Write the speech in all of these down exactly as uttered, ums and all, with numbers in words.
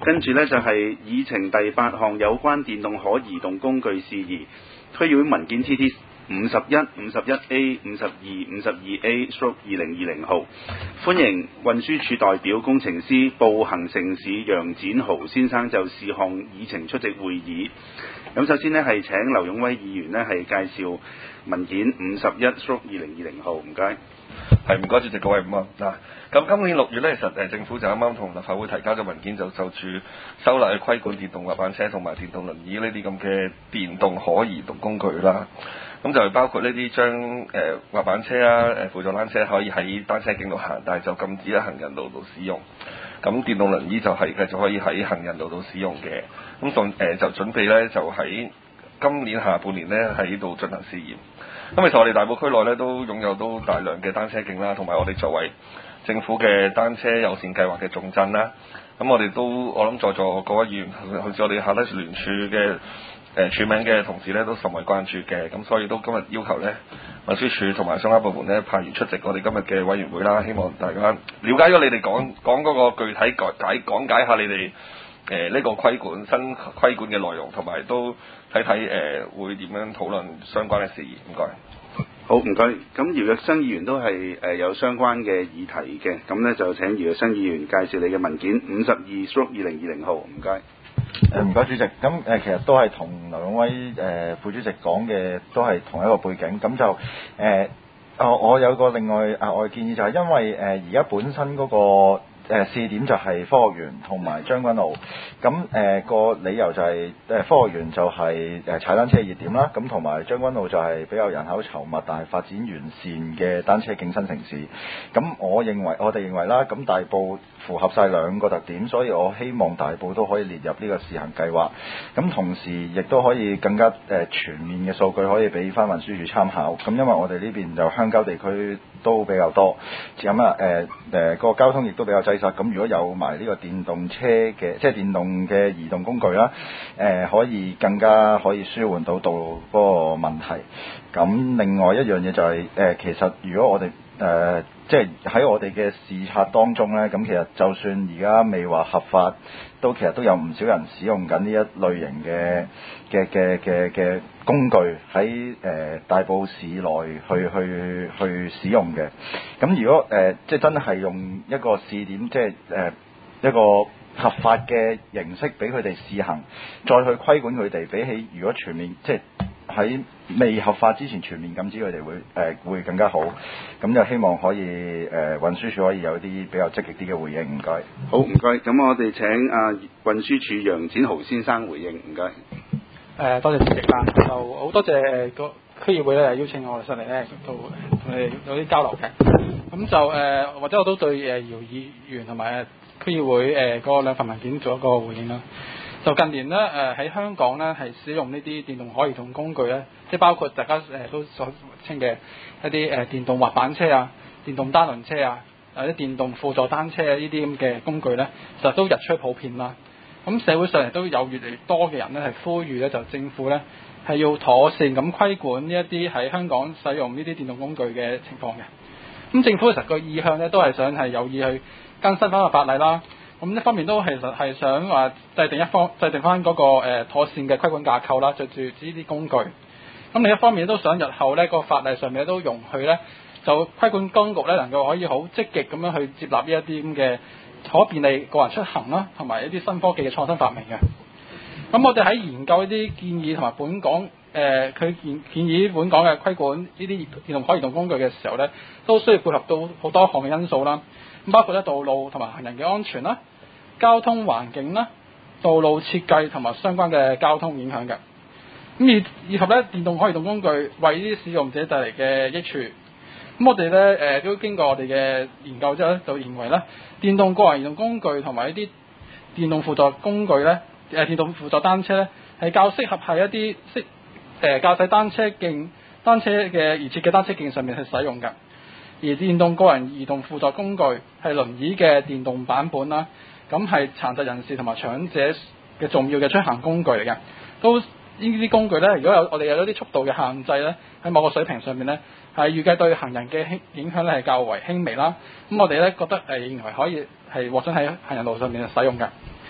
跟住呢，就係議程第八項有關電動可移動工具事宜，區議會文件 T T 五十一、五十一 A、五十二、五十二 A 二零二零號，歡迎運輸署代表工程師步行城市楊展豪先生就事項議程出席會議。咁首先呢，係請劉勇威議員呢係介紹文件五十一、二零二零號，唔該。 係，唔該主席，各位午安嗱。咁今年六月呢，其實誒政府就啱啱同立法會提交咗文件，就就住修例去規管電動滑板車同埋電動輪椅呢啲咁嘅電動可移動工具啦。咁就係包括呢啲將誒滑板車啊、誒輔助單車可以喺單車徑度行，但係就禁止喺行人路度使用。咁電動輪椅就係繼續可以喺行人路度使用嘅。咁仲誒就準備呢，就喺今年下半年呢喺度進行試驗。咁其實我哋大埔區內咧都擁有都大量嘅單車徑啦，同埋我哋作為政府嘅單車友善計劃嘅重鎮啦。咁我哋都我諗在座各位議員，好似我哋下低聯署嘅誒署名嘅同事咧，都甚為關注嘅。咁所以都今日要求咧運輸署同埋相關部門咧派員出席我哋今日嘅委員會啦，希望大家了解咗你哋講講嗰個具體解解講解下你哋誒呢個規管新規管嘅內容，同埋都睇睇誒會點樣討論相關嘅事宜。唔該。 好，唔該。咁姚若生議員都係誒有相關嘅議題嘅，咁呢就請姚若生議員介紹你嘅文件五十二、二零二零號，唔該。 誒唔該主席，咁誒、呃、其實都係同劉勇威誒、呃、副主席講嘅都係同一個背景，咁就誒、呃、我我有個另外額外建議，就係因為誒而家本身嗰、那個誒試點就係科學園同埋將軍澳，咁誒、呃、個理由就係、是、誒、呃、科學園就係誒踩單車熱點啦，咁同埋將軍澳就係比較人口稠密但係發展完善嘅單車徑新城市。咁我認為我哋認為啦，咁大埔符合晒兩個特點，所以我希望大埔都可以列入呢個試行計劃。咁同時亦都可以更加誒、呃、全面嘅數據可以俾翻運輸署參考。咁因為我哋呢邊就鄉郊地區都比較多，咁啊誒誒個交通亦都比較擠塞。咁如果有埋呢個電動車嘅，即係電動嘅移動工具啦，誒、呃、可以更加可以舒緩到道路嗰個問題。咁另外一樣嘢就係、是、誒、呃，其實如果我哋誒、呃、即係喺我哋嘅視察當中咧，咁其實就算而家未話合法，都其實都有唔少人使用緊呢一類型嘅嘅嘅嘅嘅工具喺誒、呃、大埔市內去去去使用嘅。咁如果誒、呃、即係真係用一個試點，即係誒、呃、一個合法嘅形式俾佢哋試行，再去規管佢哋，比起如果全面即係喺未合法之前全面禁止佢哋會誒、呃、會更加好。咁就希望可以誒、呃、運輸署可以有啲比較積極啲嘅回應。唔該。 好，唔該。咁我哋請啊運輸署楊展豪先生回應。唔該。 誒多謝主席啦，就好多謝誒個區議會咧邀請我哋上嚟咧，到同你哋有啲交流嘅。咁就誒、呃、或者我都對誒姚議員同埋誒區議會誒嗰兩份文件做一個回應啦。就近年咧誒喺香港咧係使用呢啲電動可移動工具咧，即係包括大家誒都所稱嘅一啲誒電動滑板車啊、電動單輪車啊、或者電動輔助單車呢啲咁嘅工具咧，其實都日趨普遍啦。咁社會上亦都有越嚟越多嘅人咧係呼籲咧，就政府咧係要妥善咁規管呢一啲喺香港使用呢啲電動工具嘅情況嘅。咁政府其實個意向咧都係想係有意去更新翻個法例啦。咁一方面都其實係想話制定一方制定翻嗰個誒妥善嘅規管架構啦，就住呢啲工具。咁另一方面都想日後咧個法例上面都容許咧，就規管當局咧能夠可以好積極咁樣去接納呢一啲咁嘅可便利個人出行啦，同埋一啲新科技嘅創新發明嘅。咁我哋喺研究呢啲建議同埋本港誒佢建建議本港嘅規管呢啲電動可移動工具嘅時候咧，都需要配合到好多項嘅因素啦。咁包括咧道路同埋行人嘅安全啦、交通環境啦、道路設計同埋相關嘅交通影響嘅。咁以以及咧電動可移動工具為呢啲使用者帶嚟嘅益處。咁我哋咧誒都經過我哋嘅研究之後咧，就認為咧電動個人移動工具同埋一啲電動輔助工具咧，誒電動輔助單車咧係較適合喺一啲適誒駕駛單車徑、單車嘅而設嘅單車徑上面去使用嘅。而電動個人移動輔助工具係輪椅嘅電動版本啦，咁係殘疾人士同埋長者嘅重要嘅出行工具嚟嘅。都呢啲工具咧，如果有我哋有一啲速度嘅限制咧，喺某個水平上面咧，係預計對行人嘅輕影響咧係較為輕微啦。咁我哋咧覺得誒認為可以係獲准喺行人路上面使用嘅。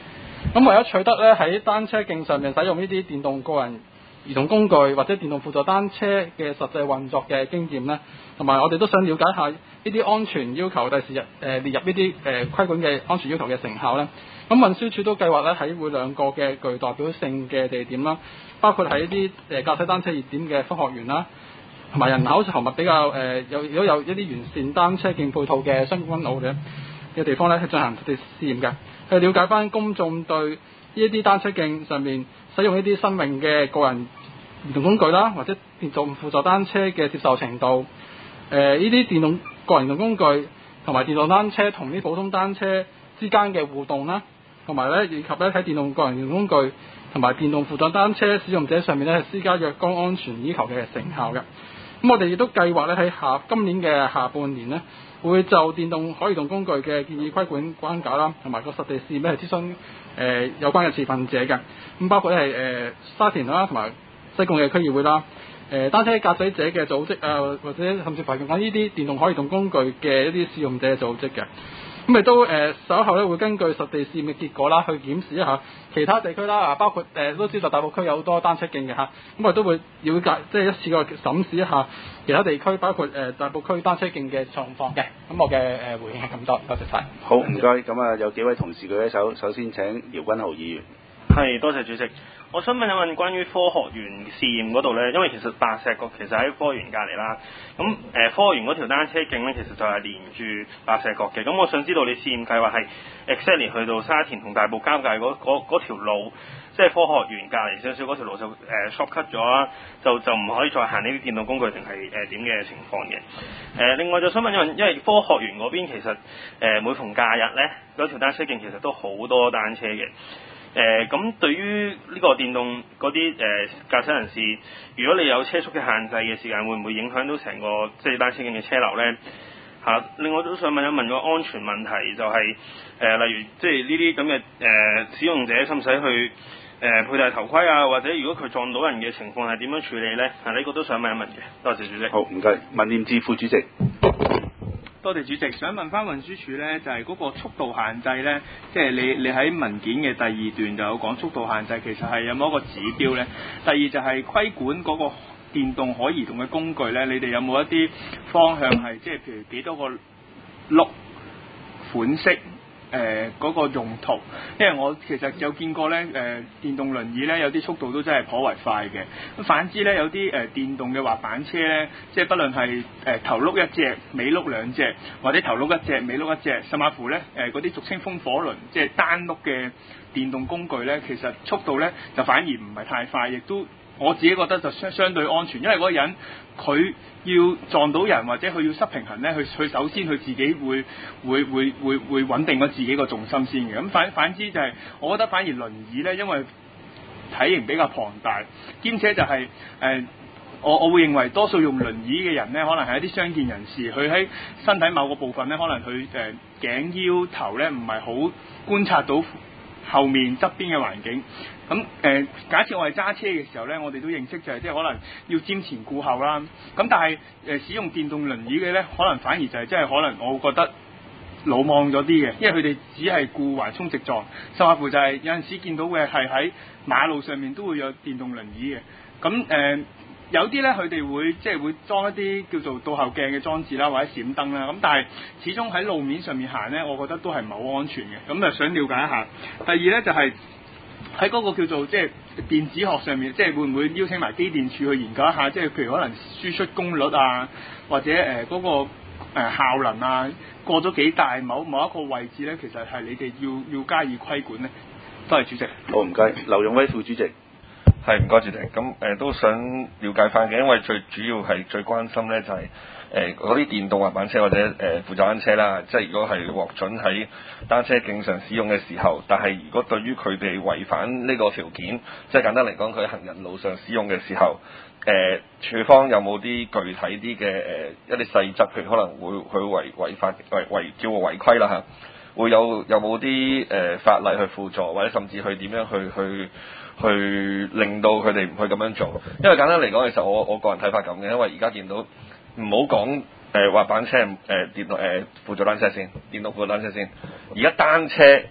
咁為咗取得咧喺單車徑上面使用呢啲電動個人移動工具或者電動輔助單車嘅實際運作嘅經驗咧，同埋我哋都想了解下呢啲安全要求，第時日誒列入呢啲誒規管嘅安全要求嘅成效咧。咁運輸署都計劃咧喺每兩個嘅具代表性嘅地點啦，包括喺啲誒駕駛單車熱點嘅科學園啦，同埋人口稠密比較誒有如果有一啲完善單車徑配套嘅將軍澳嘅嘅地方咧，去進行實地試驗嘅，去了解翻公眾對呢一啲單車徑上面使用呢啲新穎嘅個人移動工具啦，或者電動輔助單車嘅接受程度。誒呢啲電動個人移動工具同埋電動單車同啲普通單車之間嘅互動啦，同埋咧以及咧喺電動個人移動工具同埋電動輔助單車使用者上面咧係施加若干安全要求嘅成效嘅。咁我哋亦都計劃咧喺下今年嘅下半年咧，會就電動可移動工具嘅建議規管框架啦，同埋個實地試驗咧係諮詢誒、呃、有關嘅持份者嘅。咁包括咧係誒沙田啦，同埋西貢嘅區議會啦，誒、呃、單車駕駛者嘅組織啊，或者甚至乎係講呢啲電動可移動工具嘅一啲使用者嘅組織嘅。咁亦都誒稍後咧會根據實地試驗嘅結果啦，去檢視一下其他地區啦，啊包括誒、呃、都知道大埔區有好多單車徑嘅嚇，咁我哋都會了解即係一次過審視一下其他地區，包括誒、呃、大埔區單車徑嘅狀況嘅。咁我嘅誒、呃、回應係咁多，多謝晒。 好，唔該。咁啊，有幾位同事舉一手，首先請姚君豪議員。 係，多謝主席。我想問一問關於科學園試驗嗰度呢，因為其實白石角其實喺科學園隔離啦，咁誒、呃、科學園嗰條單車徑呢，其實就係連住白石角嘅。咁我想知道你試驗計劃係 exactly 去到沙田同大埔交界嗰嗰條路，即係科學園隔離少少嗰條路就誒 short cut 咗啦，就就唔可以再行呢啲電動工具定係誒點嘅情況嘅。誒、呃、另外就想問一問，因為科學園嗰邊其實誒、呃、每逢假日呢，嗰條單車徑其實都好多單車嘅。誒咁、呃、對於呢個電動嗰啲誒駕駛人士，如果你有車速嘅限制嘅時間，會唔會影響到成個即係單車徑嘅車流呢？嚇、啊！另外都想問一問個安全問題，就係、是、誒、呃、例如即係呢啲咁嘅誒使用者，使唔使去誒、呃、佩戴頭盔啊？或者如果佢撞到人嘅情況係點樣處理呢？啊，呢個都想問一問嘅。多謝主席。 好，唔該。民建聯副主席。 多謝主席，想問翻運輸署呢，就係、是、嗰個速度限制呢，即係你你喺文件嘅第二段就有講速度限制，其實係有冇一個指標呢？第二就係規管嗰個電動可移動嘅工具呢，你哋有冇一啲方向係即係譬如幾多個轆款式？誒嗰、呃那個用途，因為我其實有見過咧，誒、呃、電動輪椅咧有啲速度都真係頗為快嘅。咁反之咧，有啲誒、呃、電動嘅滑板車咧，即係不論係誒、呃、頭轆一隻、尾轆兩隻，或者頭轆一隻、尾轆一隻，甚至乎咧誒嗰啲俗稱風火輪，即係單轆嘅電動工具咧，其實速度咧就反而唔係太快，亦都我自己覺得就相相對安全，因為嗰個人佢要撞到人或者佢要失平衡咧，佢佢首先佢自己會會會會會穩定咗自己個重心先嘅。咁反反之就係、是，我覺得反而輪椅咧，因為體型比較龐大，兼且就係、是、誒、呃，我我會認為多數用輪椅嘅人咧，可能係一啲傷健人士，佢喺身體某個部分咧，可能佢誒、呃、頸腰頭咧唔係好觀察到後面側邊嘅環境。咁誒、呃，假設我係揸車嘅時候咧，我哋都認識就係即係可能要瞻前顧後啦。咁但係誒、呃、使用電動輪椅嘅咧，可能反而就係即係可能我會覺得魯莽咗啲嘅，因為佢哋只係顧橫衝直撞，甚至乎就係有陣時見到嘅係喺馬路上面都會有電動輪椅嘅。咁誒、呃、有啲咧佢哋會即係會裝一啲叫做倒後鏡嘅裝置啦，或者閃燈啦。咁但係始終喺路面上面行咧，我覺得都係唔係好安全嘅。咁就想了解一下。第二咧就係、是。喺嗰個叫做即係電子學上面，即係會唔會邀請埋機電署去研究一下？即係譬如可能輸出功率啊，或者誒嗰、呃那個誒、呃、效能啊，過咗幾大某某一個位置咧，其實係你哋要要加以規管咧。多謝主席。 好，唔該，劉勇威副主席。 係，唔該主席。咁誒、呃、都想了解翻嘅，因為最主要係最關心咧就係誒嗰啲電動滑板車或者誒、呃、輔助單車啦，即係如果係獲准喺單車徑上使用嘅時候，但係如果對於佢哋違反呢個條件，即係簡單嚟講，佢喺行人路上使用嘅時候，誒、呃、處方有冇啲具體啲嘅誒一啲細則，譬如可能會去違違法違違叫我違規啦嚇，會有有冇啲誒法例去輔助，或者甚至去點樣去去去令到佢哋唔去咁樣做？因為簡單嚟講，其實我我個人睇法咁嘅，因為而家見到唔好講誒滑板車誒、呃、電動誒、呃、輔助單車先，電動輔助單車先，而家單車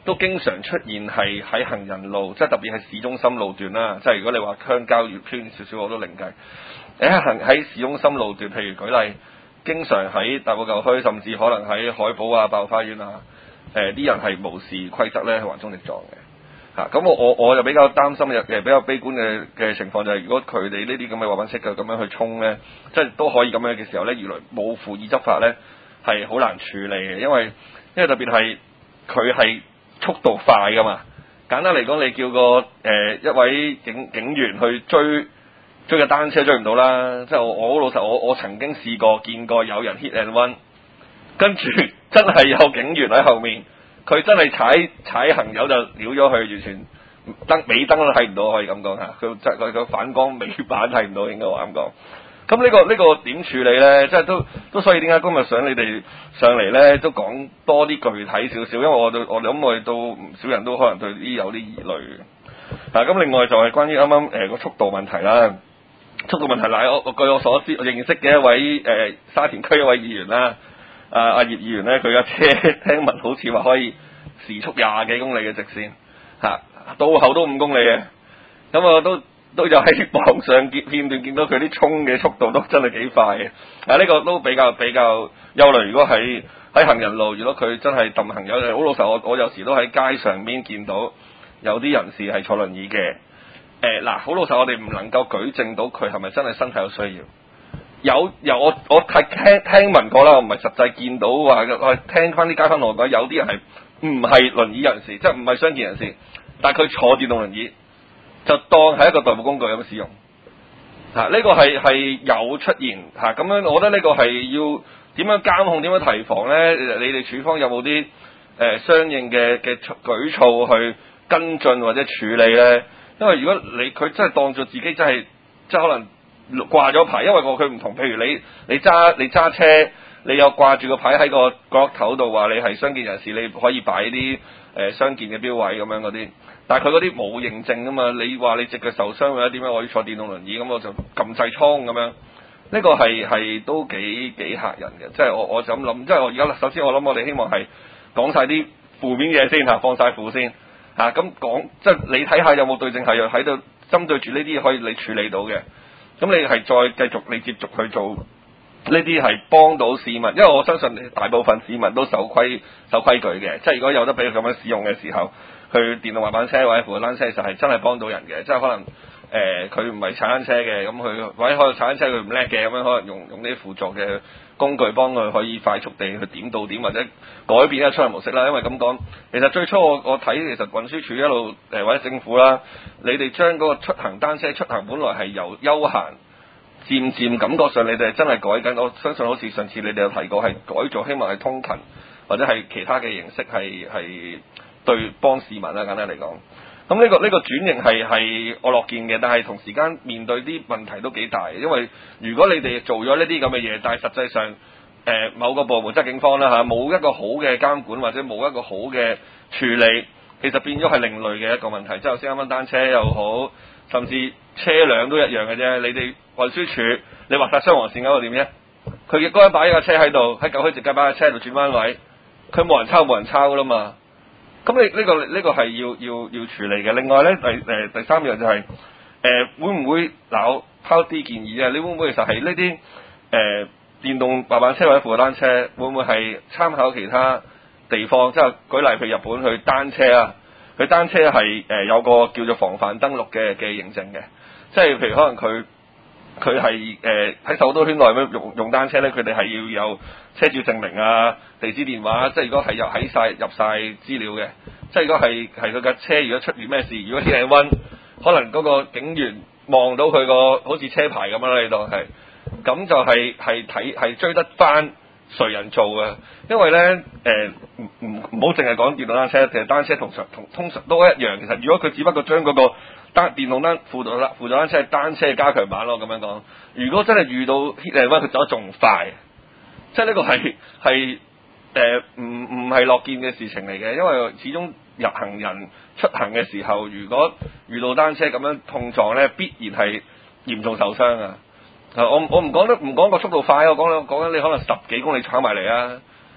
都經常出現係喺行人路，即係特別係市中心路段啦。即係如果你話鄉郊越偏少少，我都另計。喺行喺市中心路段，譬如舉例，經常喺大埔舊墟，甚至可能喺海寶啊、爆花園啊，誒、呃、啲人係無視規則咧，去橫衝直撞嘅。嚇、啊，咁我我我就比較擔心嘅，比較悲觀嘅嘅情況就係、是，如果佢哋呢啲咁嘅滑板車嘅咁樣去衝咧，即係都可以咁樣嘅時候咧，原來冇輔以執法咧，係好難處理嘅，因為因為特別係佢係速度快噶嘛。簡單嚟講，你叫個誒、呃、一位警警員去追追架單車追唔到啦。即係我我好老實，我我曾經試過見過有人 hit and run，跟住真係有警員喺後面。佢真係踩踩行友就撩咗佢，完全燈尾燈都睇唔到，可以咁講嚇。佢即係佢個反光尾板睇唔到，應該話咁講。咁呢個呢個點處理咧？即係都都所以點解今日想你哋上嚟咧，都講多啲具體少少，因為我對我諗我哋都唔少人都可能對呢啲有啲疑慮嘅。嗱，咁另外就係關於啱啱誒個速度問題啦。速度問題嗱，我我據我所知，我認識嘅一位誒、呃、沙田區一位議員啦。啊！阿葉議員咧，佢架車聽聞好似話可以時速廿幾公里嘅直線，嚇、啊、到後都五公里嘅，咁啊都都有喺網上見片段見到佢啲衝嘅速度都真係幾快嘅。啊，呢、這個都比較比較憂慮。如果喺喺行人路，如果佢真係揼行友，好老實，我我有時都喺街上面見到有啲人士係坐輪椅嘅。誒、呃、嗱，好老實，我哋唔能夠舉證到佢係咪真係身體有需要。有有我我係聽聽聞過啦，我唔係實際見到話，我聽翻啲街坊同我講，有啲人係唔係輪椅人士，即係唔係傷健人士，但係佢坐電動輪椅，就當係一個代步工具咁使用。嚇、啊，呢、這個係係有出現嚇，咁、啊、樣我覺得呢個係要點樣監控、點樣提防咧？你哋署方有冇啲誒相應嘅嘅舉措去跟進或者處理咧？因為如果你佢真係當作自己真係即係可能。掛咗牌，因為個佢唔同，譬如你你揸你揸車，你有掛住個牌喺個角頭度話你係傷健人士，你可以擺啲誒傷健嘅標位咁樣嗰啲，但係佢嗰啲冇認證噶嘛，你話你隻腳受傷或者點樣，我要坐電動輪椅，咁我就撳掣倉咁樣，呢、這個係係都幾幾嚇人嘅，即係我我就咁諗，即係我而家首先我諗我哋希望係講晒啲負面嘢先嚇，放晒負先嚇，咁、啊、講即係你睇下有冇對症下藥喺度針對住呢啲可以你處理到嘅。咁你係再繼續，你接續去做呢啲係幫到市民，因為我相信大部分市民都守規守規矩嘅，即係如果有得俾佢咁樣使用嘅時候，去電動滑板車或者扶單車就係真係幫到人嘅，即係可能誒佢唔係踩單車嘅，咁佢或者可能踩單車佢唔叻嘅，咁樣可能用用啲輔助嘅工具幫佢可以快速地去點到點或者改變一個出行模式啦。因為咁講，其實最初我我睇其實運輸署一路誒、呃、或者政府啦，你哋將嗰個出行單車出行本來係由休閒漸漸感覺上你哋真係改緊，我相信好似上次你哋有提過係改造，希望係通勤或者係其他嘅形式係係對幫市民啦，簡單嚟講。咁呢、這個呢、這個轉型係係我樂見嘅，但係同時間面對啲問題都幾大，因為如果你哋做咗呢啲咁嘅嘢，但係實際上誒、呃、某個部門即係警方啦嚇，冇一個好嘅監管或者冇一個好嘅處理，其實變咗係另類嘅一個問題。即係頭先啱啱單車又好，甚至車輛都一樣嘅啫。你哋運輸署你畫晒雙黃線嗰度點啫？佢亦都擺一架車喺度，喺舊墟直街擺架車喺度轉彎位，佢冇人抄冇人抄噶啦嘛。咁你呢個呢個係要要要處理嘅。另外咧，第誒第三樣就係、是、誒、呃、會唔會嗱我拋啲建議啊？你會唔會其實係呢啲誒電動滑板車或者扶單車會唔會係參考其他地方？即係舉例譬如日本去單車啊，佢單車係誒、呃、有個叫做防範登錄嘅嘅認證嘅，即係譬如可能佢。佢係誒喺首都圈內咁用用單車咧，佢哋係要有車主證明啊、地址電話，即係如果係入喺晒入晒資料嘅，即係如果係係佢架車如果出現咩事，如果天氣溫，可能嗰個警員望到佢個好似車牌咁樣啦，你當係，咁就係係睇係追得翻誰人做嘅，因為咧誒唔唔唔好淨係講電動單車，其實單車同常同通常都一樣，其實如果佢只不過將嗰個單電動單輔助單輔助單車係單車嘅加強版咯，咁樣講。如果真係遇到 hit and run，佢走得仲快，即係呢個係係誒唔唔係樂見嘅事情嚟嘅，因為始終入行人出行嘅時候，如果遇到單車咁樣碰撞咧，必然係嚴重受傷啊！我我唔講得唔講個速度快，我講講緊你可能十幾公里闖埋嚟啊！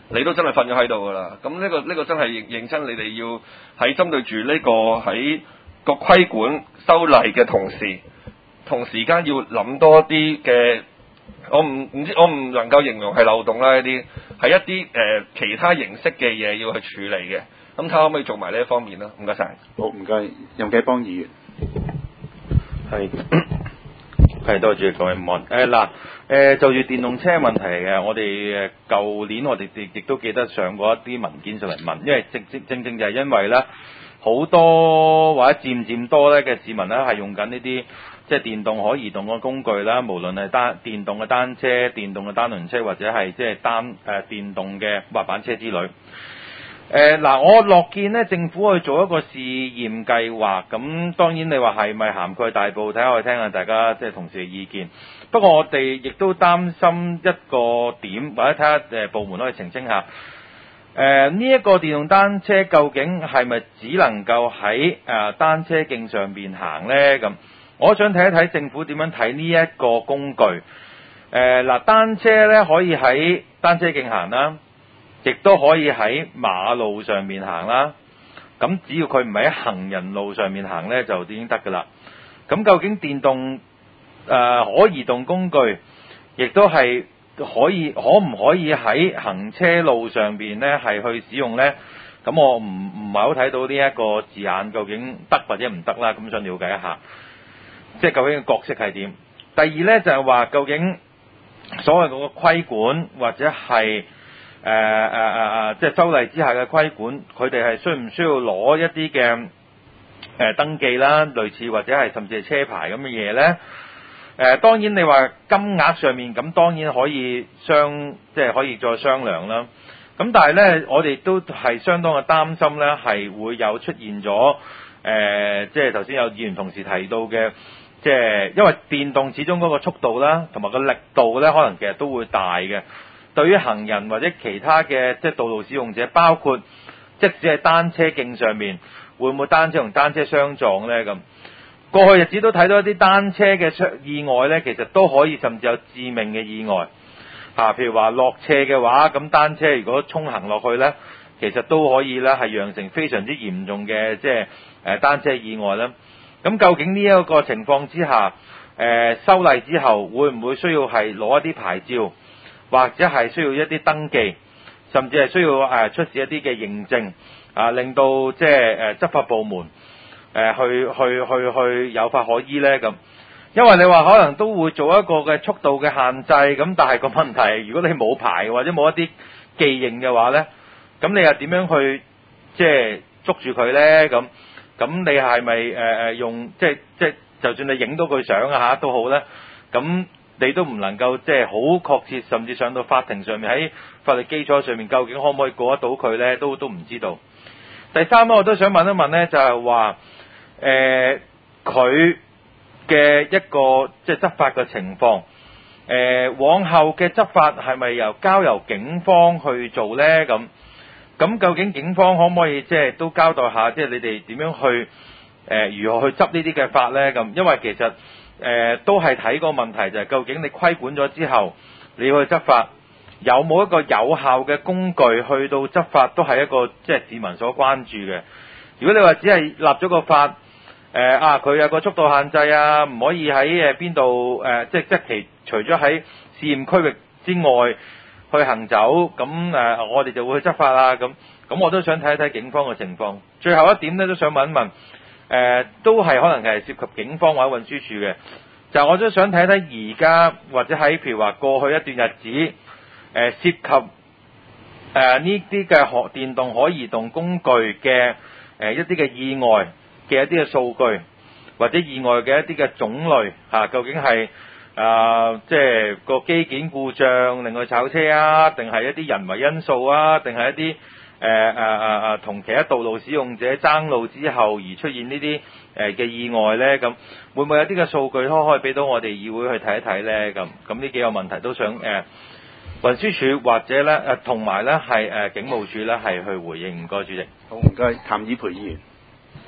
你都真係瞓咗喺度㗎啦。咁呢個呢個真係認認真，你哋要喺針對住呢個喺個規管修例嘅同時，同時間要諗多啲嘅，我唔唔知我唔能夠形容係漏洞啦，呢啲係一啲誒、呃、其他形式嘅嘢要去處理嘅。咁睇下可唔可以做埋呢一方面啦？唔該晒。 好，唔該，任繼邦議員。 係係多謝各位唔安。誒嗱誒就住電動車問題嘅，我哋誒舊年我哋亦亦都記得上過一啲文件上嚟問，因為正正正正就係因為咧好多或者漸漸多咧嘅市民咧係用緊呢啲即係電動可移動嘅工具啦，無論係單電動嘅單車、電動嘅單輪車或者係即係單誒、呃、電動嘅滑板車之類。誒嗱、呃，我樂見咧政府去做一個試驗計劃，咁當然你話係咪涵蓋大埔，睇下我聽下大家即係同事嘅意見。不過我哋亦都擔心一個點，或者睇下誒部門可以澄清下。誒呢一個電動單車究竟係咪只能夠喺誒、呃、單車徑上邊行呢？咁我想睇一睇政府點樣睇呢一個工具。誒、呃、嗱，單車咧可以喺單車徑行啦。亦都可以喺馬路上面行啦，咁只要佢唔係喺行人路上面行呢，就已經得㗎啦。咁究竟電動誒、呃、可移動工具，亦都係可以可唔可以喺行車路上邊呢係去使用呢？咁我唔唔係好睇到呢一個字眼究竟得或者唔得啦，咁想了解一下，即係究竟個角色係點？第二呢，就係話究竟所謂嗰個規管或者係誒誒誒誒，即係修例之下嘅規管，佢哋係需唔需要攞一啲嘅誒登記啦，類似或者係甚至係車牌咁嘅嘢咧？誒、呃、當然你話金額上面咁，當然可以商即係可以再商量啦。咁但係咧，我哋都係相當嘅擔心咧，係會有出現咗誒、呃，即係頭先有議員同事提到嘅，即係因為電動始終嗰個速度啦，同埋個力度咧，可能其實都會大嘅。對於行人或者其他嘅即係道路使用者，包括即使係單車徑上面，會唔會單車同單車相撞呢？咁過去日子都睇到一啲單車嘅意外呢，其實都可以甚至有致命嘅意外。嚇、啊，譬如話落斜嘅話，咁單車如果衝行落去呢，其實都可以呢係釀成非常之嚴重嘅即係誒單車意外啦。咁究竟呢一個情況之下，誒、呃、修例之後會唔會需要係攞一啲牌照？或者係需要一啲登記，甚至係需要誒、呃、出示一啲嘅認證，啊，令到即係誒執法部門誒、呃、去去去去有法可依咧咁。因為你話可能都會做一個嘅速度嘅限制，咁但係個問題，如果你冇牌或者冇一啲記認嘅話咧，咁你又點樣去即係捉住佢咧？咁咁你係咪誒誒用即係即係就算你影到佢相啊嚇都好咧，咁你都唔能夠即係好確切，甚至上到法庭上面喺法律基礎上面，究竟可唔可以過得到佢呢？都都唔知道。第三呢，我都想問一問呢，就係話誒佢嘅一個即係執法嘅情況，誒、呃、往後嘅執法係咪由交由警方去做呢？咁咁究竟警方可唔可以即係都交代下，即係你哋點樣去誒、呃、如何去執呢啲嘅法呢？咁因為其實誒、呃、都係睇個問題，就係、是、究竟你規管咗之後，你要去執法，有冇一個有效嘅工具去到執法，都係一個即係市民所關注嘅。如果你話只係立咗個法，誒、呃、啊佢有個速度限制啊，唔可以喺誒邊度誒，即係即其除咗喺試驗區域之外去行走，咁誒、呃、我哋就會去執法啦。咁咁我都想睇一睇警方嘅情況。最後一點咧，都想問一問。誒、呃、都係可能係涉及警方或者運輸署嘅，就我都想睇睇而家或者喺譬如話過去一段日子，誒、呃、涉及誒呢啲嘅可電動可移動工具嘅誒、呃、一啲嘅意外嘅一啲嘅數據，或者意外嘅一啲嘅種類嚇、啊，究竟係啊即係個機件故障令佢炒車啊，定係一啲人為因素啊，定係一啲誒誒誒誒同其他道路使用者爭路之後而出現呢啲誒嘅意外咧，咁會唔會有啲嘅數據可可以俾到我哋議會去睇一睇咧？咁咁呢幾個問題都想誒、呃、運輸署或者咧誒同埋咧係誒警務處咧係去回應。唔該，主席。 好，唔該，譚以培議員。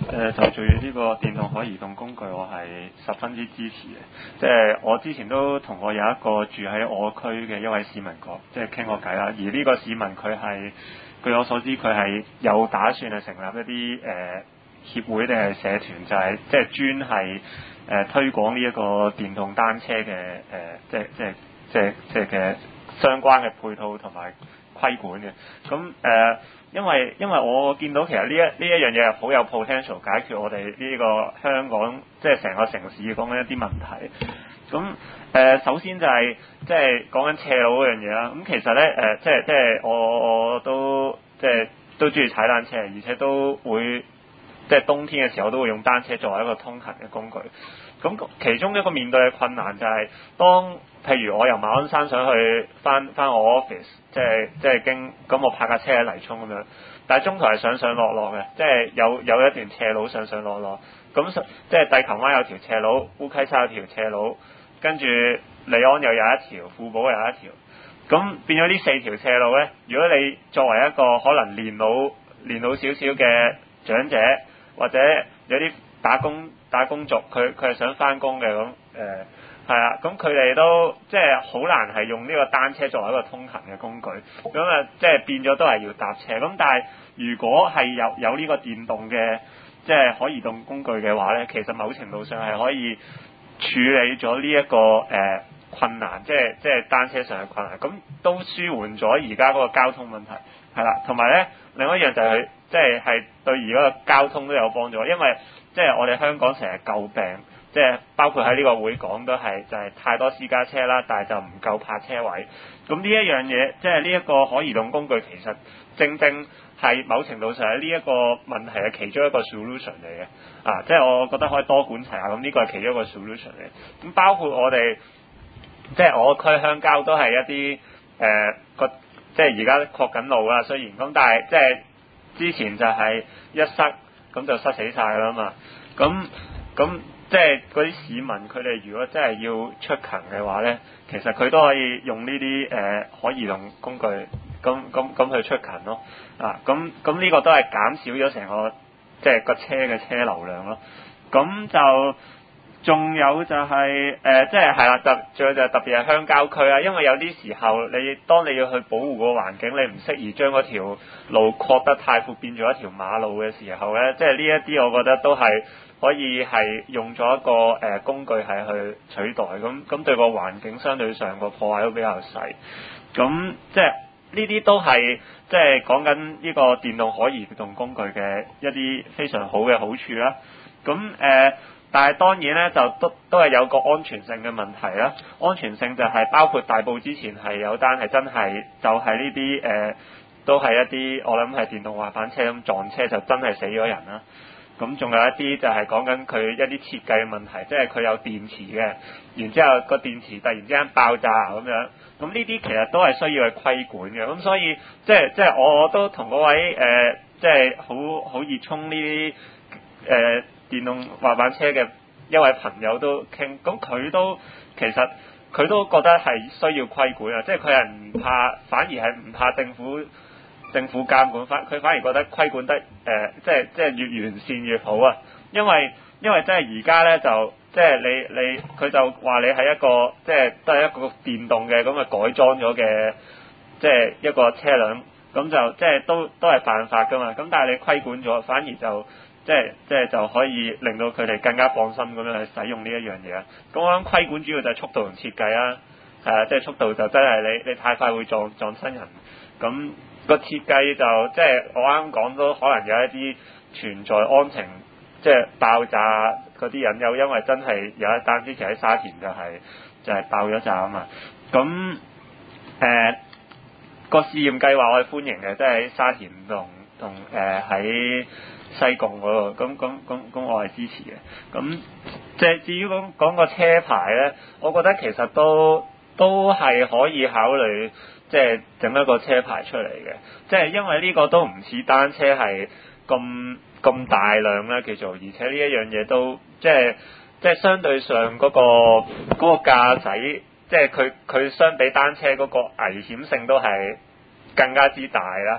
誒就住呢個電動可移動工具，我係十分之支持嘅。即係我之前都同我有一個住喺我區嘅一位市民講，即係傾過偈啦。而呢個市民佢係據我所知，佢係有打算係成立一啲誒、呃、協會定係社團，就係即係專係誒、呃、推廣呢一個電動單車嘅誒、呃，即係即係即係即係嘅相關嘅配套同埋規管嘅。咁誒。呃因為因為我見到其實呢一呢一樣嘢係好有 potential 解決我哋呢個香港即係成個城市講緊一啲問題。咁誒、呃、首先就係即係講緊斜路嗰樣嘢啦。咁其實咧誒、呃、即係即係我我都即係都中意踩單車，而且都會即係冬天嘅時候都會用單車作為一個通行嘅工具。咁其中一個面對嘅困難就係、是、當譬如我由馬鞍山上去翻翻我 office，即係即係經咁我泊架車喺泥涌咁樣，但係中途係上上落落嘅，即係有有一段斜路上上落落，咁即係帝琴灣有條斜路，烏溪沙有條斜路，跟住利安又有一條，富寶又有一條，咁變咗呢四條斜路咧，如果你作為一個可能年老年老少少嘅長者，或者有啲打工打工族，佢佢係想翻工嘅咁誒。係啊，咁佢哋都即係好難係用呢個單車作為一個通行嘅工具，咁啊即係變咗都係要搭車。咁但係如果係有有呢個電動嘅即係可移動工具嘅話咧，其實某程度上係可以處理咗呢一個誒、呃、困難，即係即係單車上嘅困難，咁都舒緩咗而家嗰個交通問題。係啦，同埋咧另一樣就係、是、即係係對而家嘅交通都有幫助，因為即係我哋香港成日詬病。即係包括喺呢個會講都係就係、是、太多私家車啦，但係就唔夠泊車位。咁呢一樣嘢，即係呢一個可移動工具，其實正正係某程度上係呢一個問題嘅其中一個 solution 嚟嘅。啊，即係我覺得可以多管齊下，咁呢個係其中一個 solution 嚟。咁包括我哋，即係我區鄉郊都係一啲誒個，即係而家擴緊路啦，雖然咁，但係即係之前就係一塞咁就塞死晒啦嘛。咁咁。即係嗰啲市民，佢哋如果真係要出勤嘅話咧，其實佢都可以用呢啲誒可移動工具，咁咁咁去出勤咯。啊，咁咁呢個都係減少咗成個即係個車嘅車流量咯。咁就仲有就係、是、誒、呃，即係係啦，特仲有就係特別係鄉郊區啊，因為有啲時候你當你要去保護個環境，你唔適宜將嗰條路擴得太闊，變咗一條馬路嘅時候咧，即係呢一啲我覺得都係。可以係用咗一個誒、呃、工具係去取代，咁咁對個環境相對上個破壞都比較細。咁即係呢啲都係即係講緊呢個電動可移動工具嘅一啲非常好嘅好處啦。咁誒、呃，但係當然咧就都都係有個安全性嘅問題啦。安全性就係包括大埔之前係有單係真係就係呢啲誒，都係一啲我諗係電動滑板車咁撞車就真係死咗人啦。咁仲有一啲就係講緊佢一啲設計嘅問題，即係佢有電池嘅，然之後個電池突然之間爆炸咁樣，咁呢啲其實都係需要去規管嘅。咁所以即係即係我都同嗰位誒、呃、即係好好熱衷呢啲誒電動滑板車嘅一位朋友都傾，咁佢都其實佢都覺得係需要規管啊，即係佢係唔怕，反而係唔怕政府。政府監管翻，佢反而覺得規管得誒、呃，即係即係越完善越好啊！因為因為即係而家咧就即係你你佢就話你係一個即係都係一個電動嘅咁嘅改裝咗嘅即係一個車輛，咁就即係都都係犯法噶嘛。咁但係你規管咗，反而就即係即係就可以令到佢哋更加放心咁樣去使用呢一樣嘢啊！咁我諗規管主要就係速度同設計啦，係啊，即係速度就真係你你太快會撞撞親人咁。個設計就即係我啱講都可能有一啲存在安全即係爆炸嗰啲隱憂，因為真係有一單之前喺沙田就係、是、就係、是、爆咗炸啊嘛。咁誒個試驗計劃我係歡迎嘅，即係喺沙田同同誒喺西貢嗰度，咁咁咁咁我係支持嘅。咁即係至於講講個車牌咧，我覺得其實都都係可以考慮。即係整一個車牌出嚟嘅，即係因為呢個都唔似單車係咁咁大量啦，叫做，而且呢一樣嘢都即係即係相對上嗰個嗰個駕駛，即係佢佢相比單車嗰個危險性都係更加之大啦。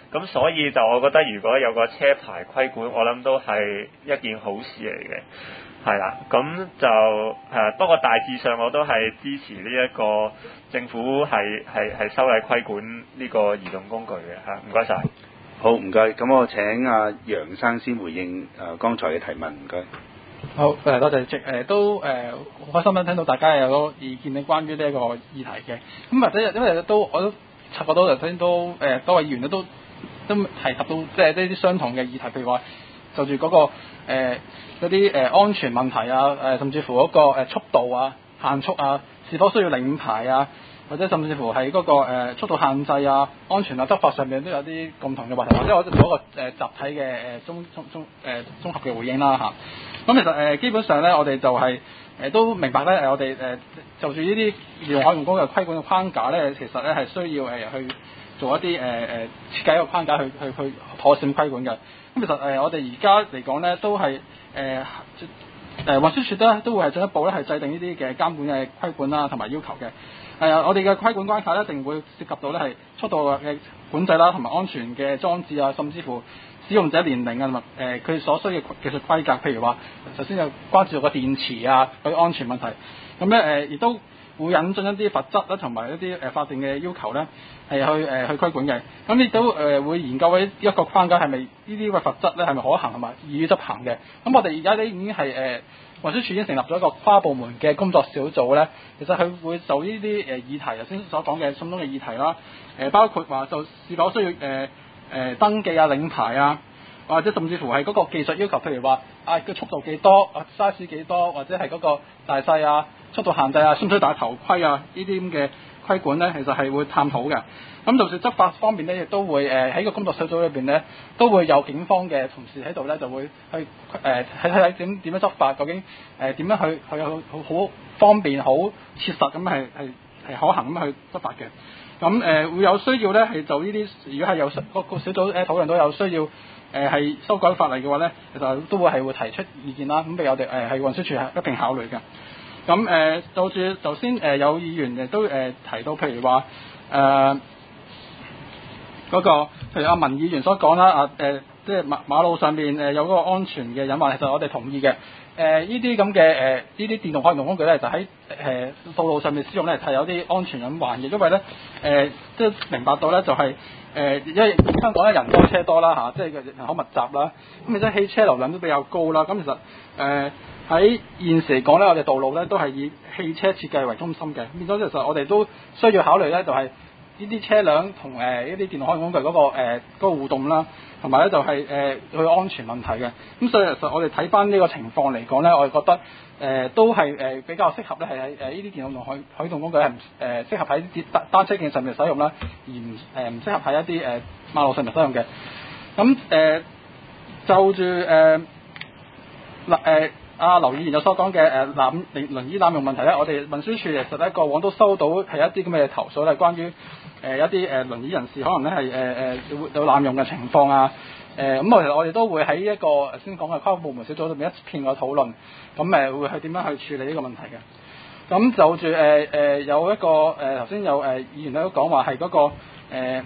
咁所以就我覺得如果有個車牌規管，我諗都係一件好事嚟嘅。係啦，咁就誒、啊，不過大致上我都係支持呢一個政府係係係修例規管呢個移動工具嘅嚇，唔該晒。 好，唔該。咁我請阿楊生先回應誒剛才嘅提問，唔該。 好誒，多謝主席誒，都誒好開心咧，聽到大家有個意見咧，關於呢一個議題嘅。咁或者因為都我都察覺到頭先都誒多位議員咧都都提及到即係呢啲相同嘅議題，譬如話就住嗰、那個誒嗰啲誒安全問題啊，誒、呃、甚至乎嗰、那個、呃、速度啊、限速啊，是否需要領牌啊，或者甚至乎係嗰、那個、呃、速度限制啊、安全啊、執法上面都有啲共同嘅話題，或者我做一個誒、呃、集體嘅誒綜綜綜誒綜合嘅回應啦嚇。咁、啊、其實誒、呃、基本上咧，我哋就係、是、誒、呃、都明白咧，誒我哋誒、呃、就住呢啲移動海洋公嘅規管嘅框架咧，其實咧係需要誒、呃、去做一啲誒誒設計一個框架去去去妥善規管嘅。咁其實誒、呃、我哋而家嚟講咧，都係誒誒運輸署咧都會係進一步咧係制定呢啲嘅監管嘅規管啦，同埋要求嘅。係啊，我哋嘅規管關卡咧一定會涉及到咧係速度嘅管制啦，同埋安全嘅裝置啊，甚至乎使用者年齡啊，同埋誒佢所需嘅技術規格，譬如話首先有關注到個電池啊嗰啲安全問題。咁咧誒亦都會引進一啲罰則啦，同埋一啲誒法定嘅要求咧，係去誒、呃、去規管嘅。咁亦都誒、呃、會研究一個框架係咪呢啲嘅罰則咧係咪可行同埋易於執行嘅。咁我哋而家咧已經係誒運輸署已經成立咗一個跨部門嘅工作小組咧，其實佢會就呢啲誒議題頭先所講嘅相當嘅議題啦，誒、呃、包括話就是否需要誒誒、呃呃、登記啊、領牌啊，或者甚至乎係嗰個技術要求，譬如話啊個速度幾多啊 size 幾多，或者係嗰個大細啊、速度限制啊、需唔需要戴頭盔啊呢啲咁嘅規管咧，其實係會探討嘅。咁就算執法方面咧，亦都會誒喺個工作小組裏邊咧，都會有警方嘅同事喺度咧，就會去誒睇睇睇點點樣執法，究竟誒點樣去去好好方便、好切實咁係係係可行咁去執法嘅。咁誒、呃、會有需要咧，係就呢啲，如果係有個個小組誒討論到有需要誒係、呃、修改法例嘅話咧，其實都會係會提出意見啦。咁俾我哋誒係運輸署係一並考慮嘅。咁誒、呃、就住頭先誒有議員亦都誒、呃、提到，譬如話誒嗰個，譬如阿文議員所講啦，啊誒即係馬馬路上邊誒有嗰個安全嘅隱患，其實我哋同意嘅。誒呢啲咁嘅誒呢啲電動海洋工具咧，就喺誒、呃、道路上面使用咧係有啲安全隱患嘅，因為咧誒即係明白到咧就係、是、誒、呃、因為香港咧人多車多啦嚇、啊，即係人口密集啦，咁而且汽車流量都比較高啦，咁其實誒。呃喺現時嚟講咧，我哋道路咧都係以汽車設計為中心嘅，變咗其實我哋都需要考慮咧，就係呢啲車輛同誒呢啲電動海洋工具嗰、那個誒、呃那個、互動啦，同埋咧就係誒佢安全問題嘅。咁所以其實我哋睇翻呢個情況嚟講咧，我哋覺得誒、呃、都係誒、呃、比較適合咧，係喺誒呢啲電動同海海動工具係唔誒適合喺啲單單車徑上面使用啦，而唔誒唔適合喺一啲誒、呃、馬路上面使用嘅。咁誒、呃、就住誒嗱誒。呃阿、啊、劉議員有所講嘅誒濫輪椅濫用問題咧，我哋運輸署其實咧過往都收到係一啲咁嘅投訴咧，關於誒、呃、一啲誒、呃、輪椅人士可能咧係誒誒會有濫用嘅情況啊。誒咁我其實我哋都會喺一個先講嘅跨部門小組裏面一片嘅討論，咁誒、呃、會去點樣去處理呢個問題嘅。咁就住誒誒有一個誒頭先有誒、呃、議員都講話係嗰個誒誒、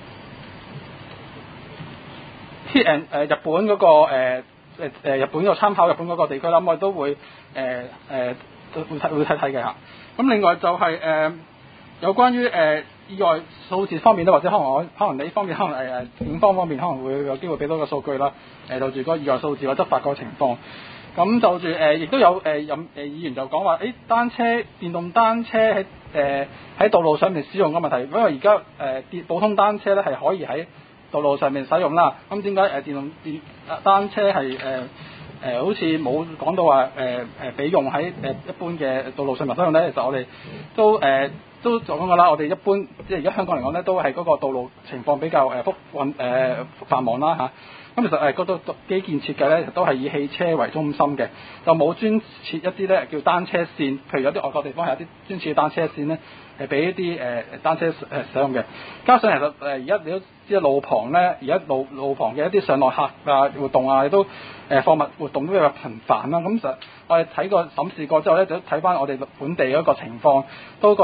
呃呃、日本嗰、那個、呃誒誒日本個參考日本嗰個地區啦，咁我哋都會誒誒會睇會睇睇嘅嚇。咁另外就係、是、誒、呃、有關於誒、呃、意外數字方面咧，或者可能我可能你方面可能誒誒警方方面可能會有機會俾多個數據啦。誒就住嗰個意外數字或者執法嗰個情況。咁就住誒亦都有誒任誒議員就講話誒單車電動單車喺誒喺道路上面使用嘅問題，因為而家誒電普通單車咧係可以喺道路上面使用啦，咁點解誒電動電單車係誒誒好似冇講到話誒誒俾用喺誒、呃、一般嘅道路上面使用咧？其實我哋都誒、呃、都講過啦，我哋一般即係而家香港嚟講咧，都係嗰個道路情況比較誒複運誒繁忙啦嚇。咁、啊、其實誒嗰度基建設計咧，都係以汽車為中心嘅，就冇專設一啲咧叫單車線，譬如有啲外國地方係有啲專設嘅單車線咧，係俾一啲誒誒單車誒使用嘅。加上其實誒而家你都知路旁咧，而家路路旁嘅一啲上落客啊活動啊，亦都誒貨物活動都比較頻繁啦。咁其實我哋睇過審視過之後咧，就睇翻我哋本地嗰個情況，都覺得咧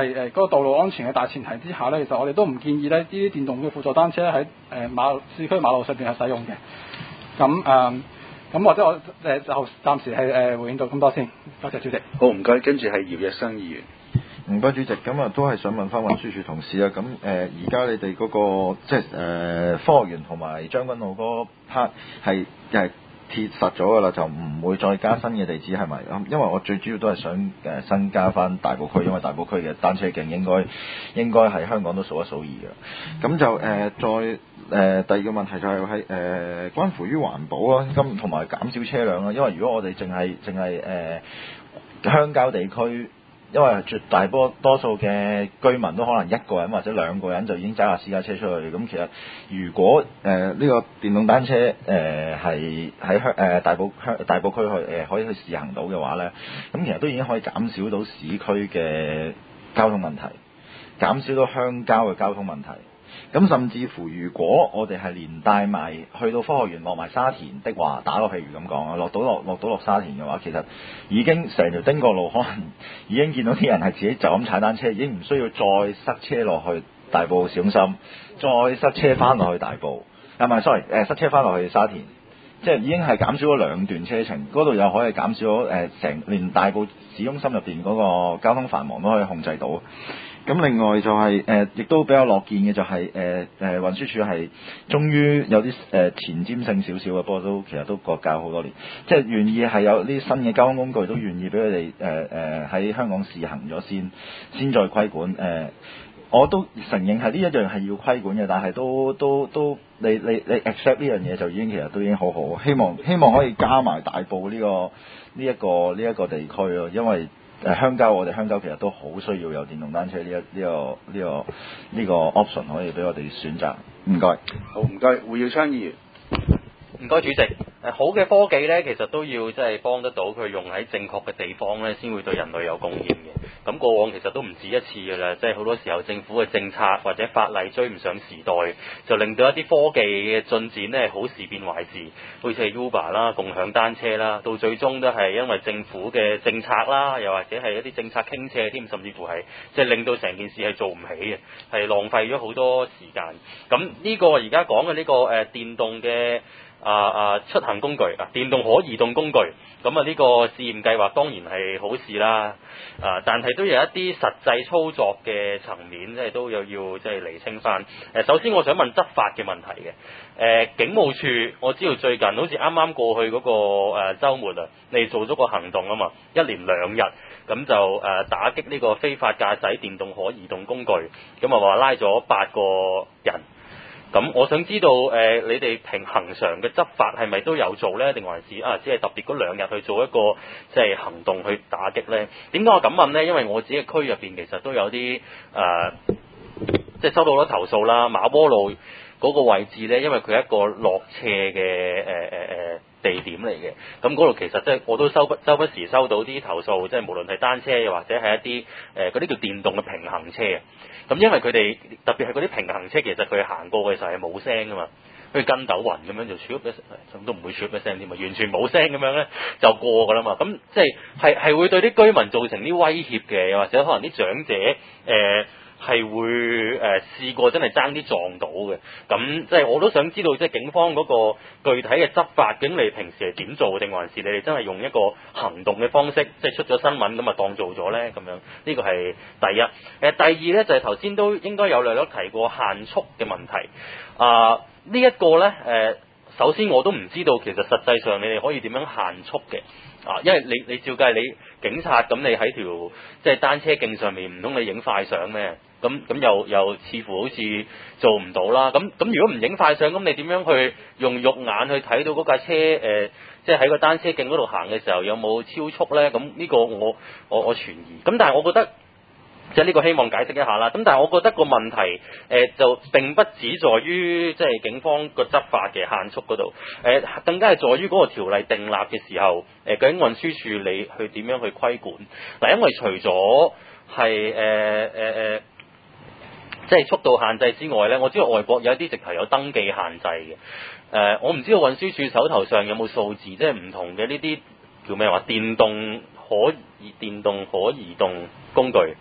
係誒嗰個道路安全嘅大前提之下咧，其實我哋都唔建議咧呢啲電動嘅輔助單車喺誒馬路市區馬路上邊係使用嘅。咁誒咁或者我誒、呃、就暫時係誒、呃、回應到咁多先，多謝主席。 好，唔該，跟住係姚日生議員。 唔該主席，咁啊都係想問翻運輸署同事啊，咁誒而家你哋嗰、那個即係誒、呃、科學園同埋將軍澳嗰 part 係係鐵實咗噶啦，就唔會再加新嘅地址係咪？咁因為我最主要都係想誒、呃、新加翻大埔區，因為大埔區嘅單車徑應該應該係香港都數一數二嘅。咁就誒、呃、再誒、呃、第二個問題就係喺誒關乎於環保啦，咁同埋減少車輛啦。因為如果我哋淨係淨係誒鄉郊地區。因為絕大多多數嘅居民都可能一個人或者兩個人就已經揸架私家車出去，咁其實如果誒呢、呃這個電動單車誒係喺香誒大埔香大埔區去誒、呃、可以去試行到嘅話咧，咁其實都已經可以減少到市區嘅交通問題，減少到鄉郊嘅交通問題。咁甚至乎，如果我哋係連帶埋去到科學園落埋沙田的話，打個譬如咁講啊，落到落落到落沙田嘅話，其實已經成條丁角路可能已經見到啲人係自己就咁踩單車，已經唔需要再塞車落去大埔小心，再塞車翻落去大埔，係咪 sorry 誒塞車翻落去沙田，即係已經係減少咗兩段車程，嗰度又可以減少咗誒成連大埔市中心入邊嗰個交通繁忙都可以控制到。咁另外就係、是、誒，亦、呃、都比較樂見嘅就係誒誒運輸署係終於有啲誒、呃、前瞻性少少嘅，不過都其實都國教好多年，即係願意係有啲新嘅交通工具都願意俾佢哋誒誒喺香港試行咗先，先再規管誒、呃。我都承認係呢一樣係要規管嘅，但係都都都你你你 accept 呢樣嘢就已經其實都已經好好，希望希望可以加埋大埔呢、這個呢一、這個呢一、這個地區咯，因為。誒鄉郊，我哋鄉郊其實都好需要有電動單車呢一呢、這個呢、這個呢、這個 option 可以俾我哋選擇。唔該， 好唔該，胡耀昌議員。 唔該主席。誒好嘅科技咧，其實都要即係幫得到佢用喺正確嘅地方咧，先會對人類有貢獻嘅。咁過往其實都唔止一次㗎啦，即係好多時候政府嘅政策或者法例追唔上時代，就令到一啲科技嘅進展咧好事變壞事，好似係 Uber 啦、共享單車啦，到最終都係因為政府嘅政策啦，又或者係一啲政策傾斜添，甚至乎係即係令到成件事係做唔起嘅，係浪費咗好多時間。咁呢個而家講嘅呢個誒、呃、電動嘅。啊啊出行工具啊，電動可移動工具，咁啊呢個試驗計劃當然係好事啦。啊，但係都有一啲實際操作嘅層面，即係都有要即係釐清翻。誒，首先我想問執法嘅問題嘅。誒，警務處我知道最近好似啱啱過去嗰個誒週末啊，你做咗個行動啊嘛，一連兩日，咁就誒打擊呢個非法駕駛電動可移動工具，咁啊話拉咗八個人。咁我想知道誒、呃，你哋平恆常嘅執法係咪都有做呢？定還是啊，只係特別嗰兩日去做一個即係行動去打擊呢？點解我咁問呢？因為我自己嘅區入邊其實都有啲誒、呃，即係收到好多投訴啦。馬窩路嗰個位置呢，因為佢係一個落斜嘅誒誒誒地點嚟嘅，咁嗰度其實即係我都收不周不時收到啲投訴，即係無論係單車又或者係一啲誒嗰啲叫電動嘅平衡車啊。咁因為佢哋特別係嗰啲平衡車，其實佢行過嘅時候係冇聲噶嘛，好似跟斗雲咁樣就 shoot 一聲，都唔會 shoot 一聲添啊，完全冇聲咁樣咧就過噶啦嘛。咁即係係係會對啲居民造成啲威脅嘅，又或者可能啲長者誒。呃係會誒、呃、試過真係爭啲撞到嘅，咁即係我都想知道，即係警方嗰個具體嘅執法，究竟你平時係點做，定還是你哋真係用一個行動嘅方式，即係出咗新聞咁啊當做咗咧咁樣？呢個係第一。誒、呃、第二咧就係頭先都應該有略略提過限速嘅問題。啊、呃，這個、呢一個咧誒，首先我都唔知道其實實際上你哋可以點樣限速嘅。啊，因為你你照計你警察咁，你喺條即係單車徑上面，唔通你影快相咩？咁咁又又似乎好似做唔到啦。咁咁如果唔影快相，咁你點樣去用肉眼去睇到嗰架車誒、呃，即係喺個單車徑嗰度行嘅時候有冇超速咧？咁呢個我我我存疑。咁但係我覺得。即係呢個希望解釋一下啦，咁但係我覺得個問題誒、呃、就並不止在於即係警方個執法嘅限速嗰度，誒、呃、更加係在於嗰個條例訂立嘅時候，誒、呃、究竟運輸署你去點樣去規管？嗱、呃，因為除咗係誒誒誒即係速度限制之外咧，我知道外國有一啲直頭有登記限制嘅，誒、呃、我唔知道運輸署手頭上有冇數字，即係唔同嘅呢啲叫咩話電動可移電動可移動工具。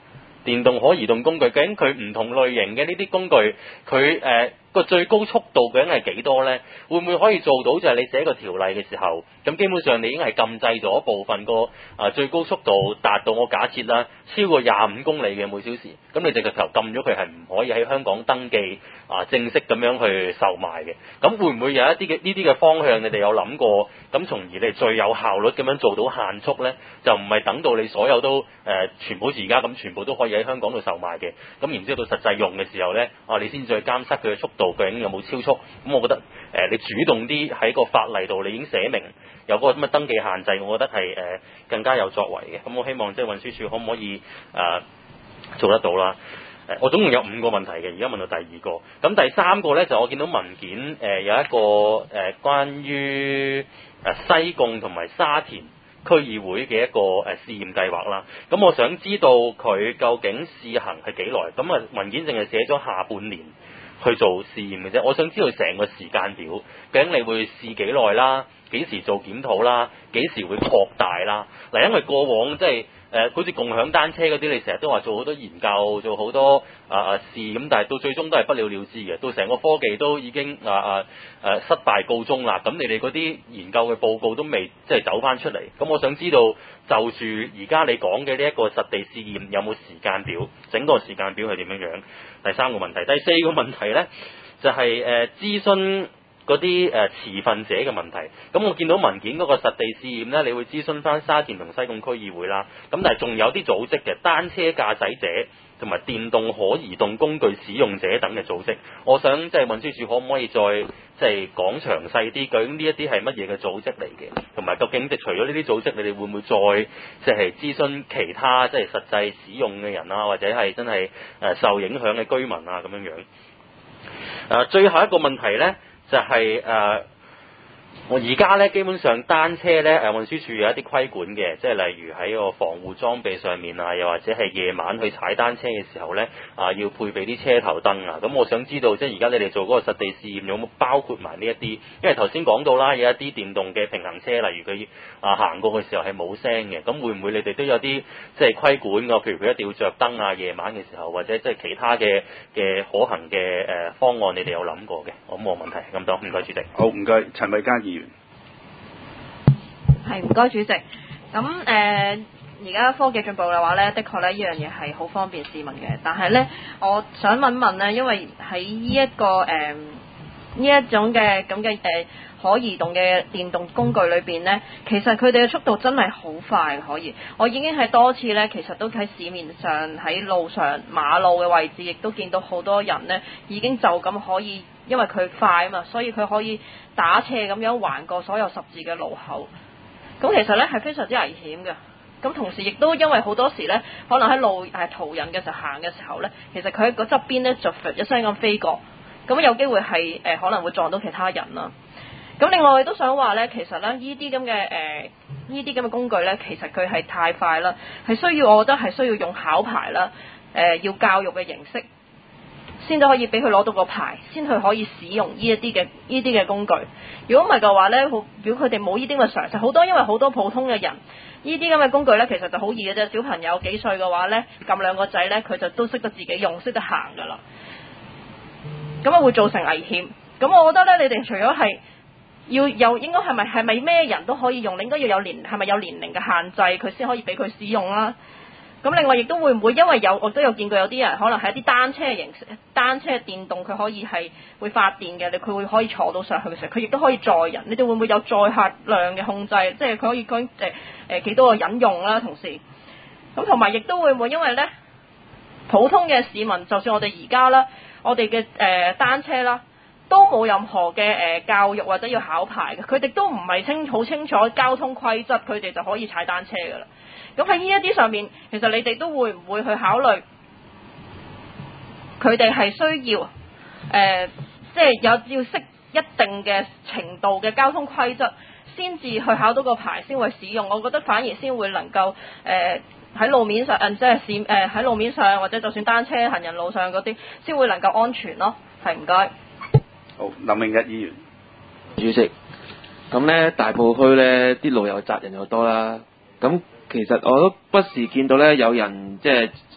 電動可移動工具，究竟佢唔同類型嘅呢啲工具，佢誒個最高速度究竟係幾多呢？會唔會可以做到就係你寫個條例嘅時候，咁基本上你已經係禁制咗部分個啊最高速度達到我假設啦超過廿五公里嘅每小時，咁你直頭禁咗佢係唔可以喺香港登記啊正式咁樣去售賣嘅。咁會唔會有一啲嘅呢啲嘅方向你哋有諗過？咁從而你哋最有效率咁樣做到限速呢？就唔係等到你所有都誒、呃、全部好似而家咁，全部都可以喺香港度售賣嘅。咁然之後到實際用嘅時候呢，啊你先再監測佢嘅速度究竟有冇超速。咁我覺得誒、呃、你主動啲喺個法例度，你已經寫明有個咁嘅登記限制，我覺得係誒、呃、更加有作為嘅。咁我希望即係運輸署可唔可以誒、呃、做得到啦？誒，我總共有五個問題嘅，而家問到第二個。咁第三個呢，就我見到文件誒、呃、有一個誒、呃、關於誒西貢同埋沙田區議會嘅一個誒試驗計劃啦。咁我想知道佢究竟試行係幾耐？咁啊文件淨係寫咗下半年去做試驗嘅啫。我想知道成個時間表，究竟你會試幾耐啦？幾時做檢討啦？幾時會擴大啦？嗱，因為過往即係誒，好似共享單車嗰啲，你成日都話做好多研究，做好多啊啊試，咁但係到最終都係不了了之嘅，到成個科技都已經啊啊誒失敗告終啦。咁你哋嗰啲研究嘅報告都未即係走翻出嚟。咁我想知道，就住而家你講嘅呢一個實地試驗有冇時間表？整個時間表係點樣樣？第三個問題，第四個問題呢，就係誒諮詢嗰啲誒持份者嘅問題。咁我見到文件嗰個實地試驗呢，你會諮詢翻沙田同西貢區議會啦。咁但係仲有啲組織嘅單車駕駛者同埋電動可移動工具使用者等嘅組織。我想即係運輸署可唔可以再即係講詳細啲，究竟呢一啲係乜嘢嘅組織嚟嘅？同埋究竟即係除咗呢啲組織，你哋會唔會再即係諮詢其他即係實際使用嘅人啊，或者係真係誒受影響嘅居民啊咁樣樣？誒、呃，最後一個問題呢。就係、是、誒、呃，我而家咧基本上單車咧誒運輸署有一啲規管嘅，即係例如喺個防護裝備上面啊，又或者係夜晚去踩單車嘅時候咧啊，要配備啲車頭燈啊。咁我想知道，即係而家你哋做嗰個實地試驗有冇包括埋呢一啲？因為頭先講到啦，有一啲電動嘅平衡車，例如佢啊行過嘅時候係冇聲嘅，咁會唔會你哋都有啲即係規管㗎？譬如佢一定要着燈啊，夜晚嘅時候，或者即係其他嘅嘅可行嘅誒方案，你哋有諗過嘅？我冇問題，咁多，唔該主席。 好，唔該，陳偉嘉議員。 係，唔該主席。咁誒，呃而家科技進步嘅話咧，的確咧呢樣嘢係好方便市民嘅。但係咧，我想問問咧，因為喺呢一個誒呢、呃、一種嘅咁嘅誒可移動嘅電動工具裏邊咧，其實佢哋嘅速度真係好快，可以。我已經係多次咧，其實都喺市面上喺路上馬路嘅位置，亦都見到好多人咧已經就咁可以，因為佢快啊嘛，所以佢可以打斜咁樣橫過所有十字嘅路口。咁其實咧係非常之危險嘅。咁同時亦都因為好多時咧，可能喺路誒途人嘅時候行嘅時候咧，其實佢喺個側邊咧就一聲咁飛過，咁有機會係誒、呃、可能會撞到其他人啦。咁另外我亦都想話咧，其實咧呢啲咁嘅誒呢啲咁嘅工具咧，其實佢係太快啦，係需要我覺得係需要用考牌啦，誒、呃、要教育嘅形式，先至可以俾佢攞到個牌，先去可以使用呢一啲嘅呢啲嘅工具。如果唔係嘅話咧，好如果佢哋冇呢啲咁嘅常識，好多因為好多普通嘅人。呢啲咁嘅工具咧，其實就好易嘅啫。小朋友幾歲嘅話咧，撳兩個掣咧，佢就都識得自己用，識得行噶啦。咁啊會造成危險。咁我覺得咧，你哋除咗係要有應該係咪係咪咩人都可以用？你應該要有年係咪有年齡嘅限制，佢先可以俾佢使用啦。咁另外亦都會唔會因為有我都有見過有啲人可能係一啲單車形式單車電動，佢可以係會發電嘅，你佢會可以坐到上去嘅時候，佢亦都可以載人。你哋會唔會有載客量嘅控制？即係佢可以講誒誒幾多個人用啦，同時咁同埋亦都會唔會因為咧普通嘅市民，就算我哋而家啦，我哋嘅誒單車啦，都冇任何嘅誒、呃、教育或者要考牌嘅，佢哋都唔係清好清楚交通規則，佢哋就可以踩單車噶啦。咁喺呢一啲上面，其實你哋都會唔會去考慮佢哋係需要誒，即、呃、係、就是、有要識一定嘅程度嘅交通規則，先至去考到個牌，先會使用。我覺得反而先會能夠誒喺路面上，即係市誒喺路面上，或者就算單車行人路上嗰啲，先會能夠安全咯。係，唔該。 好，林明日議員。 主席，咁咧大埔區咧啲路又窄人又多啦，咁。其實我都不時見到咧，有人即係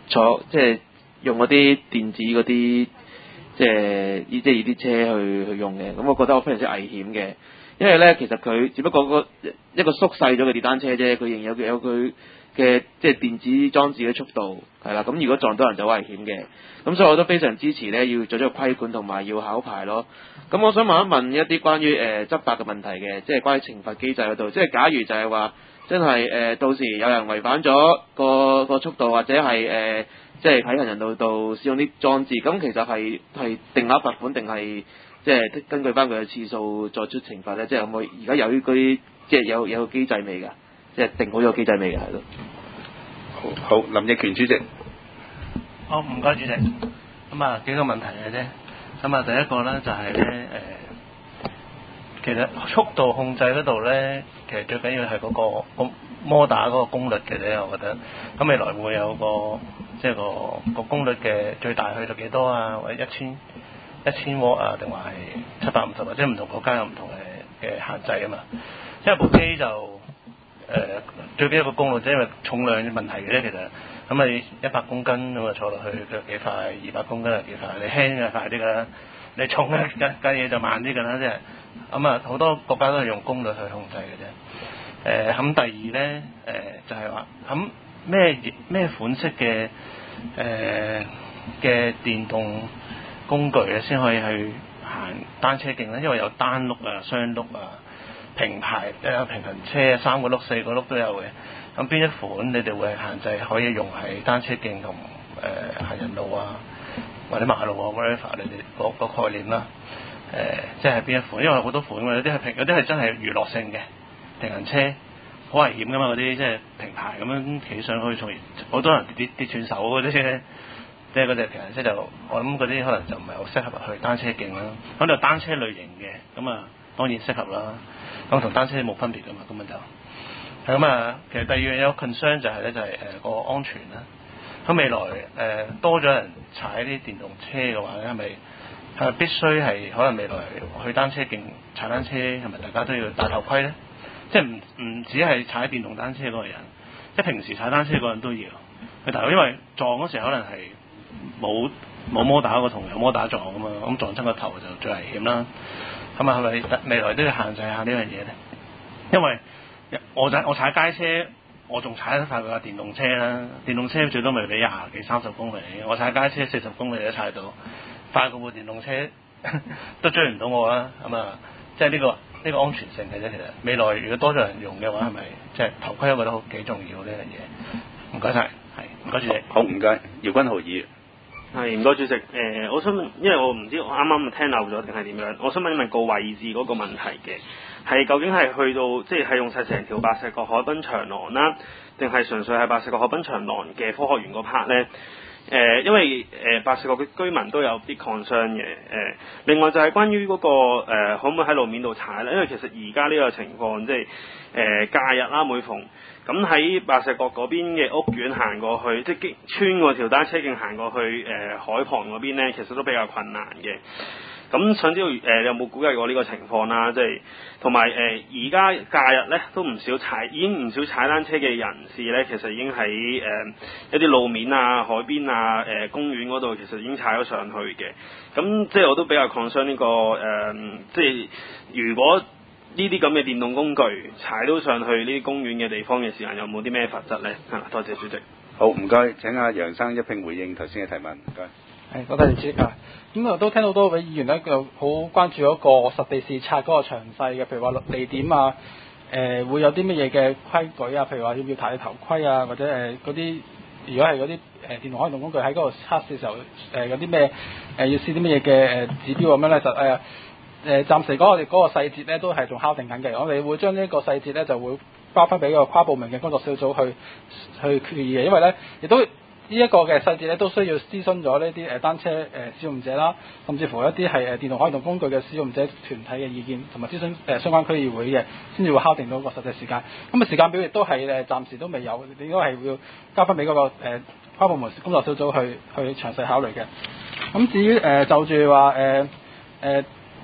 坐即係用嗰啲電子嗰啲即係依即係依啲車去去用嘅，咁我覺得我非常之危險嘅，因為咧其實佢只不過個一個縮細咗嘅電單車啫，佢仍有有佢嘅即係電子裝置嘅速度係啦，咁如果撞到人就好危險嘅，咁所以我都非常支持咧要做咗個規管同埋要考牌咯。咁我想問一問一啲關於誒、呃、執法嘅問題嘅，即係關於懲罰機制嗰度，即係假如就係話真係誒、呃、到時有人違反咗個個速度或者係誒、呃、即係喺行人路度使用啲裝置，咁其實係係定額罰款定係即係根據翻佢嘅次數作出懲罰咧？即係有冇而家有嗰啲即係有有個機制未㗎？即係定好咗個機制未㗎？係咯。 好，好，林奕權主席。 好，唔該主席。咁啊幾個問題嘅啫。咁啊第一個咧就係咧誒，其實速度控制嗰度咧，其實最緊要係嗰個個摩打嗰個功率嘅啫，我覺得。咁未來會有個即係個個功率嘅最大去到幾多啊？或者一千一千瓦啊，定話係七百五十，或者唔同國家有唔同嘅嘅限制啊嘛。因為部機就誒、呃、最緊要個功率，即係因為重量嘅問題嘅啫，其實。咁你一百公斤咁啊坐落去腳幾快，二百公斤係幾快？你輕嘅快啲㗎啦，你重咧計計嘢就慢啲㗎啦，即係咁啊！好多國家都係用功率去控制嘅啫。誒、呃、咁第二咧誒、呃、就係話咁咩咩款式嘅誒嘅電動工具咧先可以去行單車徑咧？因為有單轆啊、雙轆啊、平排誒平衡車三個轆、四個轆都有嘅。咁邊一款你哋會係限制可以用喺單車徑同誒行人路啊，或者馬路啊 whatever 你哋嗰個概念啦？誒、呃，即係邊一款？因為好多款㗎，有啲係平，有啲係真係娛樂性嘅平衡車，好危險㗎嘛！嗰啲即係平排咁樣企上去，從而好多人跌跌斷手嗰啲咧，即係嗰隻平衡車就我諗嗰啲可能就唔係好適合去單車徑啦。咁就單車類型嘅，咁啊當然適合啦。咁同單車冇分別㗎嘛，根本就。係咁啊，其實第二樣有 concern 就係咧，就係誒個安全啦。咁未來誒、呃、多咗人踩啲電動車嘅話咧，係咪係咪必須係可能未來去單車徑踩單車係咪大家都要戴頭盔咧？即係唔唔止係踩電動單車嗰個人，即係平時踩單車嗰個人都要去戴，因為撞嗰時可能係冇冇摩打個同有摩打撞㗎嘛，咁撞親個頭就最危險啦。咁啊係咪未來都要限制下呢樣嘢咧？因為我踩我踩街車，我仲踩得快過架電動車啦。電動車最多咪俾廿幾三十公里，我踩街車四十公里都踩到，快過部電動車都追唔到我啦。咁啊，即係呢個呢、呢個安全性嘅啫。其實未來如果多咗人用嘅話，係咪即係頭盔我覺得好幾重要呢樣嘢？唔該晒，係唔該主席。 好唔該，姚君豪議員。 係唔該主席。誒、呃，我想問，因為我唔知我啱啱聽漏咗定係點樣，我想問一問個位置嗰個問題嘅。係究竟係去到即係用晒成條白石角海濱長廊啦，定係純粹係白石角海濱長廊嘅科學園嗰 part 咧？誒、呃，因為誒、呃、白石角嘅居民都有啲 concern 嘅。誒、呃，另外就係關於嗰、那個、呃、可唔可以喺路面度踩咧？因為其實而家呢個情況即係誒假日啦，每逢咁喺白石角嗰邊嘅屋苑行過去，即係穿過條單車徑行過去誒、呃、海旁嗰邊咧，其實都比較困難嘅。咁想知道誒、呃、有冇估計過呢個情況啦？即係同埋誒而家假日咧都唔少踩，已經唔少踩單車嘅人士咧，其實已經喺誒、呃、一啲路面啊、海邊啊、誒、呃、公園嗰度，其實已經踩咗上去嘅。咁即係我都比較 concern 呢個誒、呃，即係如果呢啲咁嘅電動工具踩到上去呢啲公園嘅地方嘅時間，有冇啲咩罰則咧？嚇，多謝主席。 好，唔該，請阿楊生一併回應頭先嘅提問，唔該。 係，多謝主席啊！咁啊，都聽到多位議員咧，就好關注嗰個實地視察嗰個詳細嘅，譬如話地點啊，誒、呃、會有啲乜嘢嘅規矩啊？譬如話要唔要戴頭盔啊，或者誒嗰啲，如果係嗰啲誒電動開動工具喺嗰度測試嘅時候，誒、呃、有啲咩誒要試啲乜嘢嘅誒指標咁樣咧？就誒誒暫時講我哋嗰個細節咧都係仲敲定緊嘅，我哋會將呢個細節咧就會交翻俾個跨部門嘅工作小組去去決議嘅，因為咧亦都。呢一個嘅細節咧，都需要諮詢咗呢啲誒單車誒使用者啦，甚至乎一啲係誒電動開動工具嘅使用者團體嘅意見，同埋諮詢誒相關區議會嘅，先至會敲定到個實際時間。咁啊時間表亦都係誒暫時都未有，應該係要交翻俾嗰個誒跨部門工作小組去去詳細考慮嘅。咁至於誒、呃、就住話誒誒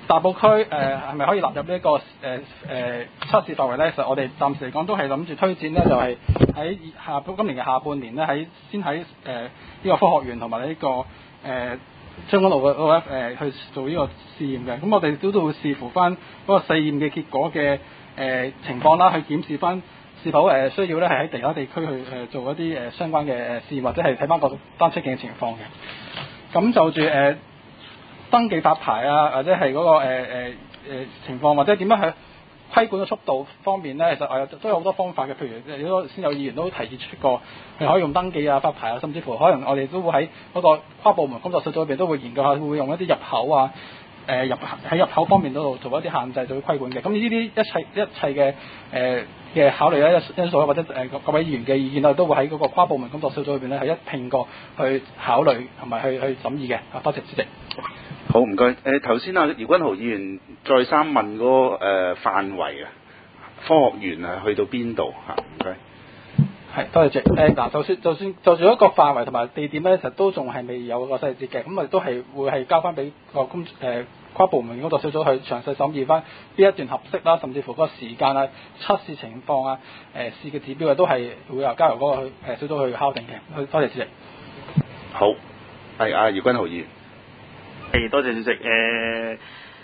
大埔區誒係咪可以納入呢、這、一個誒誒、呃呃、測試範圍咧？其實我哋暫時嚟講都係諗住推薦咧，就係、是、喺下今年嘅下半年咧，喺先喺誒呢個科學園同埋呢個誒將軍澳嘅嗰個誒去做呢個試驗嘅。咁我哋都都會視乎翻嗰個試驗嘅結果嘅誒、呃、情況啦，去檢視翻是否誒、呃、需要咧係喺其他地區去誒、呃、做一啲誒、呃、相關嘅誒試驗，或者係睇翻個單車徑嘅情況嘅。咁就住誒。呃登記發牌啊，或者係嗰、那個誒誒誒情況，或者點樣去規管嘅速度方面咧，其實誒都有好多方法嘅。譬如有先有議員都提議出過，係可以用登記啊、發牌啊，甚至乎可能我哋都會喺嗰個跨部門工作小組裏邊都會研究下，會用一啲入口啊、誒、呃、入喺入口方面嗰度做一啲限制，做啲規管嘅。咁呢啲一切一切嘅誒嘅考慮咧因素，或者誒、呃、各位議員嘅意見啊，都會喺嗰個跨部門工作小組裏邊咧係一併過去考慮同埋去去審議嘅。啊，多謝主席。 好，唔該。誒頭先啊，姚君豪議員再三問嗰、那個誒、呃、範圍啊，科學園啊，去到邊度嚇？唔該。 係，多謝主席。誒嗱，就算就算就算一個範圍同埋地點咧，其實都仲係未有個細節嘅，咁我哋都係會係交翻俾個工誒跨部門工作小組去詳細審議翻邊一段合適啦，甚至乎嗰個時間啊、測試情況啊、誒、呃、試嘅指標啊，都係會由交由嗰個去誒小組去敲定嘅。多謝主席。 好，係啊，姚君豪議員。 係，多謝主席。誒、呃，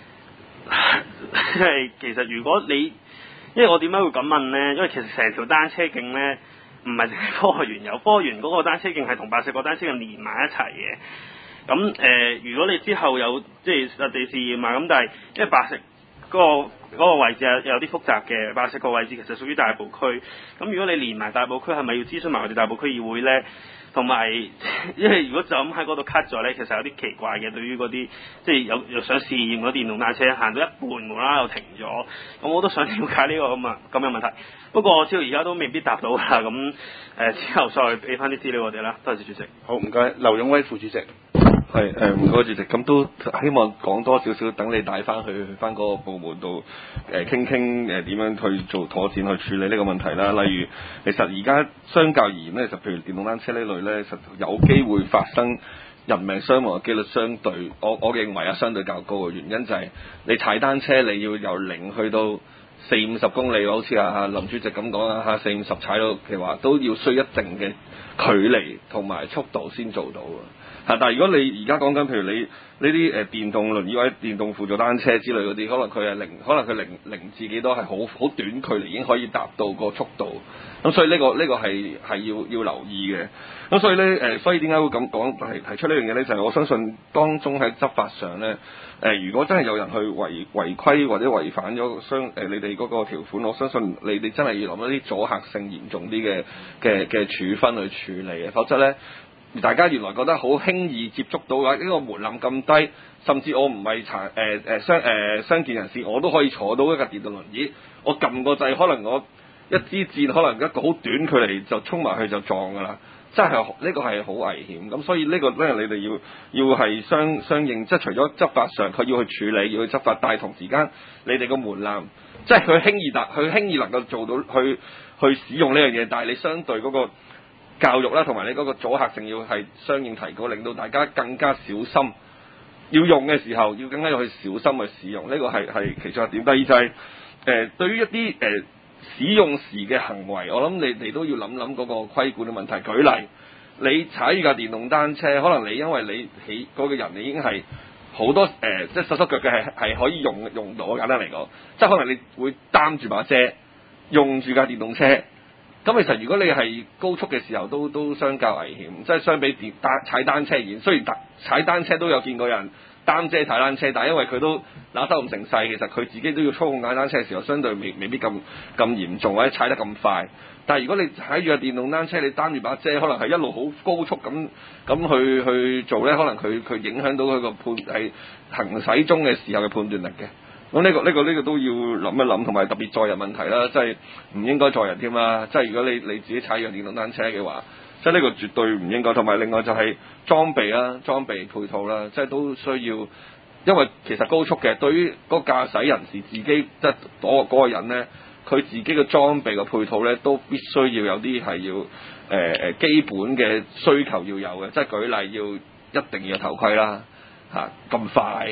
係其實如果你，因為我點解會咁問咧？因為其實成條單車徑咧，唔係淨係科學園有，科學園嗰個單車徑係同白石角單車徑連埋一齊嘅。咁誒、呃，如果你之後有即係實地試驗啊，咁但係因為白石嗰、嗰個嗰個位置有啲複雜嘅，白石角位置其實屬於大埔區。咁如果你連埋大埔區，係咪要諮詢埋我哋大埔區議會咧？同埋，因為如果就咁喺嗰度 cut 咗咧，其實有啲奇怪嘅。對於嗰啲即係有有想試驗嗰電動單車，行到一半無啦啦又停咗，咁我都想了解呢個咁啊咁嘅問題。不過我知道而家都未必答到啦。咁誒、呃、之後再俾翻啲資料我哋啦。多謝主席。 好，唔該，劉勇威副主席。 係誒，唔該主席，咁都希望講多少少，等你帶翻去去翻嗰個部門度誒傾傾誒點樣去做妥善去處理呢個問題啦。例如，其實而家相較而言咧，就譬如電動單車呢類咧，實有機會發生人命傷亡嘅機率相對，我我認為啊相對較高嘅原因就係你踩單車你要由零去到四五十公里，好似啊林主席咁講啊嚇，四五十踩到嘅話，都要需一定嘅距離同埋速度先做到啊。但係如果你而家講緊，譬如你呢啲誒電動輪椅或者電動輔助單車之類嗰啲，可能佢係零，可能佢零零至幾多係好好短距離已經可以達到個速度。咁所以呢、這個呢、這個係係要要留意嘅。咁所以咧誒、呃，所以點解會咁講提提出呢樣嘢咧？就係、是、我相信當中喺執法上咧，誒、呃、如果真係有人去違違規或者違反咗相誒你哋嗰個條款，我相信你哋真係要諗一啲阻嚇性嚴重啲嘅嘅嘅處分去處理嘅，否則咧。大家原來覺得好輕易接觸到嘅呢、這個門檻咁低，甚至我唔係殘誒誒傷誒傷健人士，我都可以坐到一架電動輪椅。我撳個掣，可能我一支箭，可能一個好短距離就衝埋去就撞㗎啦。真係呢、這個係好危險。咁所以呢、這個咧，你哋要要係相相應，即係除咗執法上佢要去處理，要去執法，但係同時間你哋個門檻，即係佢輕易達，佢輕易能夠做到去去使用呢樣嘢，但係你相對嗰、那個。教育啦，同埋你嗰個阻嚇性要係相應提高，令到大家更加小心。要用嘅時候，要更加要去小心去使用，呢、這個係係其中一點。第二就係、是、誒、呃，對於一啲誒、呃、使用時嘅行為，我諗你哋都要諗諗嗰個規管嘅問題。舉例，你踩住架電動單車，可能你因為你起嗰、那個人，你已經係好多誒、呃，即係手手腳腳係係可以用用到。簡單嚟講，即係可能你會擔住把遮，用住架電動車。咁其實如果你係高速嘅時候都都相較危險，即係相比電單踩單車而言，雖然踩單車都有見過人擔遮踩單車，但係因為佢都拿得咁成勢，其實佢自己都要操控踩單車嘅時候，相對未未必咁咁嚴重或者踩得咁快。但係如果你踩住個電動單車，你擔住把遮，可能係一路好高速咁咁去去做咧，可能佢佢影響到佢個判係行駛中嘅時候嘅判斷力嘅。咁呢、這個呢、這個呢、這個都要諗一諗，同埋特別載人問題啦，即係唔應該載人添啦。即係如果你你自己踩住電動單車嘅話，即係呢個絕對唔應該。同埋另外就係裝備啦、裝備配套啦，即係都需要，因為其實高速嘅對於嗰個駕駛人士自己，即係嗰嗰個人咧，佢自己嘅裝備嘅配套咧，都必須要有啲係要誒誒、呃、基本嘅需求要有嘅。即係舉例要一定要有頭盔啦，嚇、啊、咁快。咁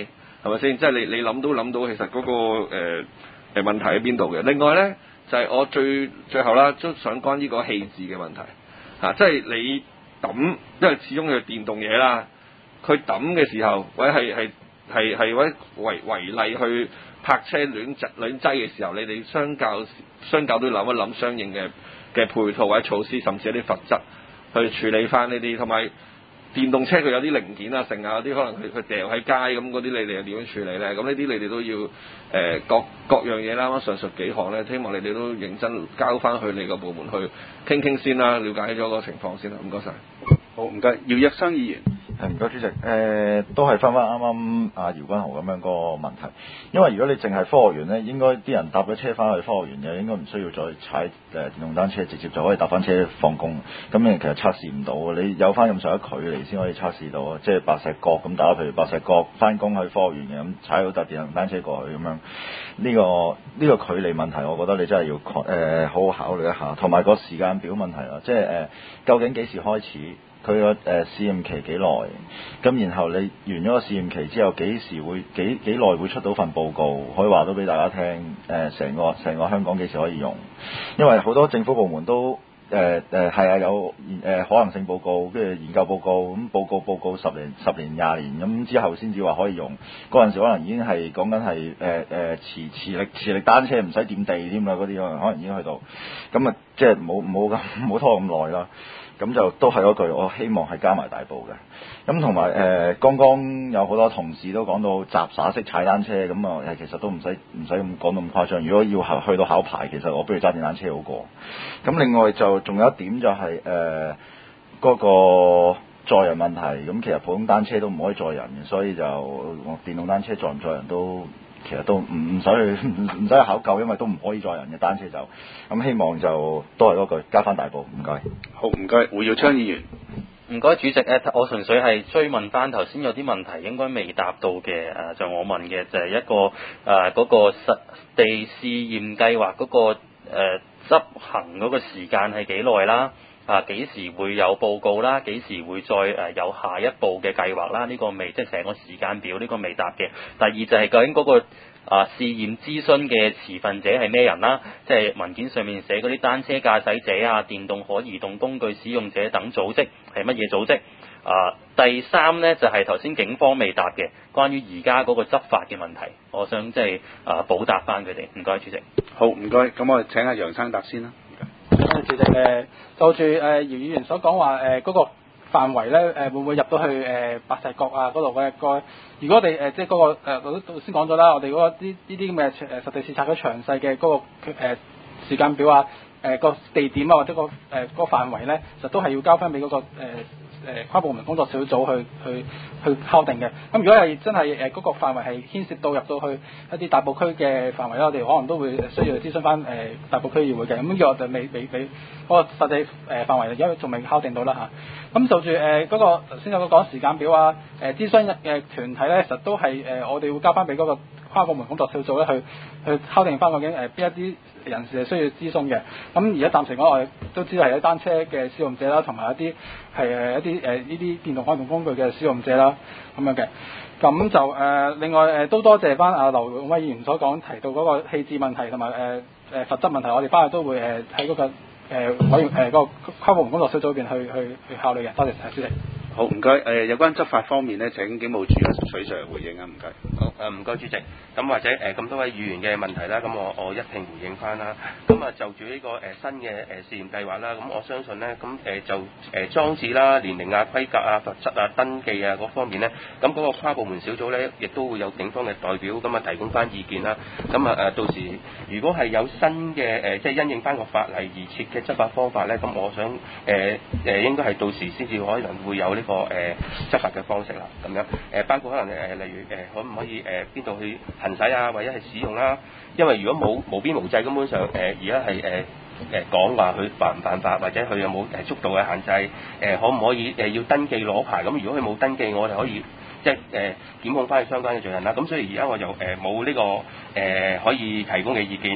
係咪先？即係你你諗都諗到，其實嗰、嗰個誒誒、呃、問題喺邊度嘅。另外咧就係、是、我最最後啦，都想關於個棄置嘅問題嚇、啊，即係你抌，因為始終係電動嘢啦，佢抌嘅時候或者係係係係或者違違例去泊車亂擠亂擠嘅時候，你哋相較相較都要諗一諗相應嘅嘅配套或者措施，甚至一啲罰則去處理翻呢啲，同埋電動車佢有啲零件啊，剩啊有啲可能佢佢掉喺街咁嗰啲，你哋又點樣處理咧？咁呢啲你哋都要誒、呃、各各樣嘢啦。上述幾項咧，希望你哋都認真交翻去你個部門去傾傾先啦，了解咗個情況先啦。唔該晒。 好，唔該，姚躍生議員。 係唔該，主席。誒、呃，都係翻翻啱啱阿姚君豪咁樣個問題。因為如果你淨係科學園咧，應該啲人搭咗車翻去科學園嘅，應該唔需要再踩誒電動單車，直接就可以搭翻車放工。咁你其實測試唔到嘅，你有翻咁上下距離先可以測試到啊。即係白石角咁打，譬如白石角翻工去科學園嘅，咁踩到搭電動單車過去咁樣，呢、這個呢、這個距離問題，我覺得你真係要誒、呃、好好考慮一下，同埋個時間表問題啦。即係誒、呃，究竟幾時開始？佢個誒試驗期幾耐？咁然後你完咗個試驗期之後，幾時會幾幾耐會出到份報告？可以話到俾大家聽。誒、呃，成個成個香港幾時可以用？因為好多政府部門都誒誒係啊，有誒、呃、可能性報告，跟住研究報告，咁報告報告十年十年廿年咁之後先至話可以用。嗰陣時可能已經係講緊係誒誒磁磁力磁力單車唔使掂地添啦，嗰啲可能已經去到。咁啊，即係冇冇咁冇拖咁耐啦。咁就都係嗰句，我希望係加埋大埔嘅。咁同埋誒，剛剛有好多同事都講到雜耍式踩單車，咁啊其實都唔使唔使咁講到咁誇張。如果要去到考牌，其實我不如揸電單車好過。咁另外就仲有一點就係誒嗰個載人問題。咁其實普通單車都唔可以載人嘅，所以就電動單車載唔載人都。其實都唔唔使去唔唔使去考究，因為都唔可以載人嘅單車就咁，希望就都係嗰句加翻大埔，唔該。 好，唔該，胡耀昌議員。 唔該，主席誒，我純粹係追問翻頭先有啲問題應該未答到嘅誒，就我問嘅就係、是、一個誒嗰、呃那個實地試驗計劃嗰、那個誒、呃、執行嗰個時間係幾耐啦？啊，幾時會有報告啦？幾時會再誒、呃、有下一步嘅計劃啦？呢、這個未即係成個時間表，呢、這個未答嘅。第二就係究竟嗰、那個啊試驗諮詢嘅持份者係咩人啦？即係文件上面寫嗰啲單車駕駛者啊、電動可移動工具使用者等組織係乜嘢組織？啊，第三呢就係頭先警方未答嘅，關於而家嗰個執法嘅問題，我想即係啊補答翻佢哋。唔該，主席。 好，唔該。咁我哋請阿楊生答先啦。 主席誒，就住誒姚議員所講話誒嗰個範圍咧，誒會唔會入到去誒白石角啊嗰度嘅個？如果我哋誒即係嗰個誒，我都先講咗啦，我哋嗰個啲呢啲咁嘅誒實地視察嗰詳細嘅嗰個誒時間表啊，誒個地點啊或者個誒嗰個範圍咧，實都係要交翻俾嗰個誒誒跨部門工作小組去去去敲定嘅。咁如果係真係誒嗰個範圍係牽涉到入到去一啲大埔區嘅範圍咧，我哋可能都會需要諮詢翻誒大埔區議會嘅。咁呢個就未未未嗰個實際誒範圍，而家仲未敲定到啦嚇。咁就住誒嗰個頭先有個講時間表啊，誒諮詢嘅團體咧，實都係誒我哋會交翻俾嗰個跨部門工作小組咧去去敲定翻究竟誒邊一啲人士係需要諮詢嘅。咁而家暫時講，我哋都知道係一單車嘅使用者啦，同埋一啲係誒一啲誒呢啲電動可移動工具嘅使用者啦，咁樣嘅。咁就誒、呃、另外誒、呃、都多謝翻阿劉永威議員所講提到嗰個棄置問題同埋誒誒罰則問題，我哋翻去都會誒喺嗰個誒委員誒嗰個跨部門工作小組裏邊去去去考慮嘅。多謝晒主席。 好，唔該。誒有關執法方面咧，請警務處啊徐 Sir 回應啊，唔該。 好誒，唔該主席。咁或者誒咁、呃、多位議員嘅問題啦，咁我我一併回應翻啦。咁啊就住呢、這個誒、呃、新嘅誒、呃、試驗計劃啦，咁我相信咧，咁誒、呃、就誒、呃、裝置啦、年齡啊、規格啊、罰則啊、登記啊嗰方面咧，咁嗰個跨部門小組咧，亦都會有警方嘅代表咁啊提供翻意見啦。咁啊誒到時如果係有新嘅誒、呃、即係因應翻個法例而設嘅執法方法咧，咁我想誒誒、呃呃、應該係到時先至可能會有呢、這個誒、呃、執法嘅方式啦。咁樣誒、呃、包括可能誒、呃、例如誒、呃、可唔可以誒邊度去行使啊，或者係使用啦。因為如果冇無邊無際，根本上誒而家係誒誒講話佢犯唔犯法，或者佢有冇誒速度嘅限制，誒、呃、可唔可以誒、呃、要登記攞牌？咁如果佢冇登記，我哋可以即係誒檢控翻佢相關嘅罪行啦。咁所以而家我就誒冇呢個誒、呃、可以提供嘅意見。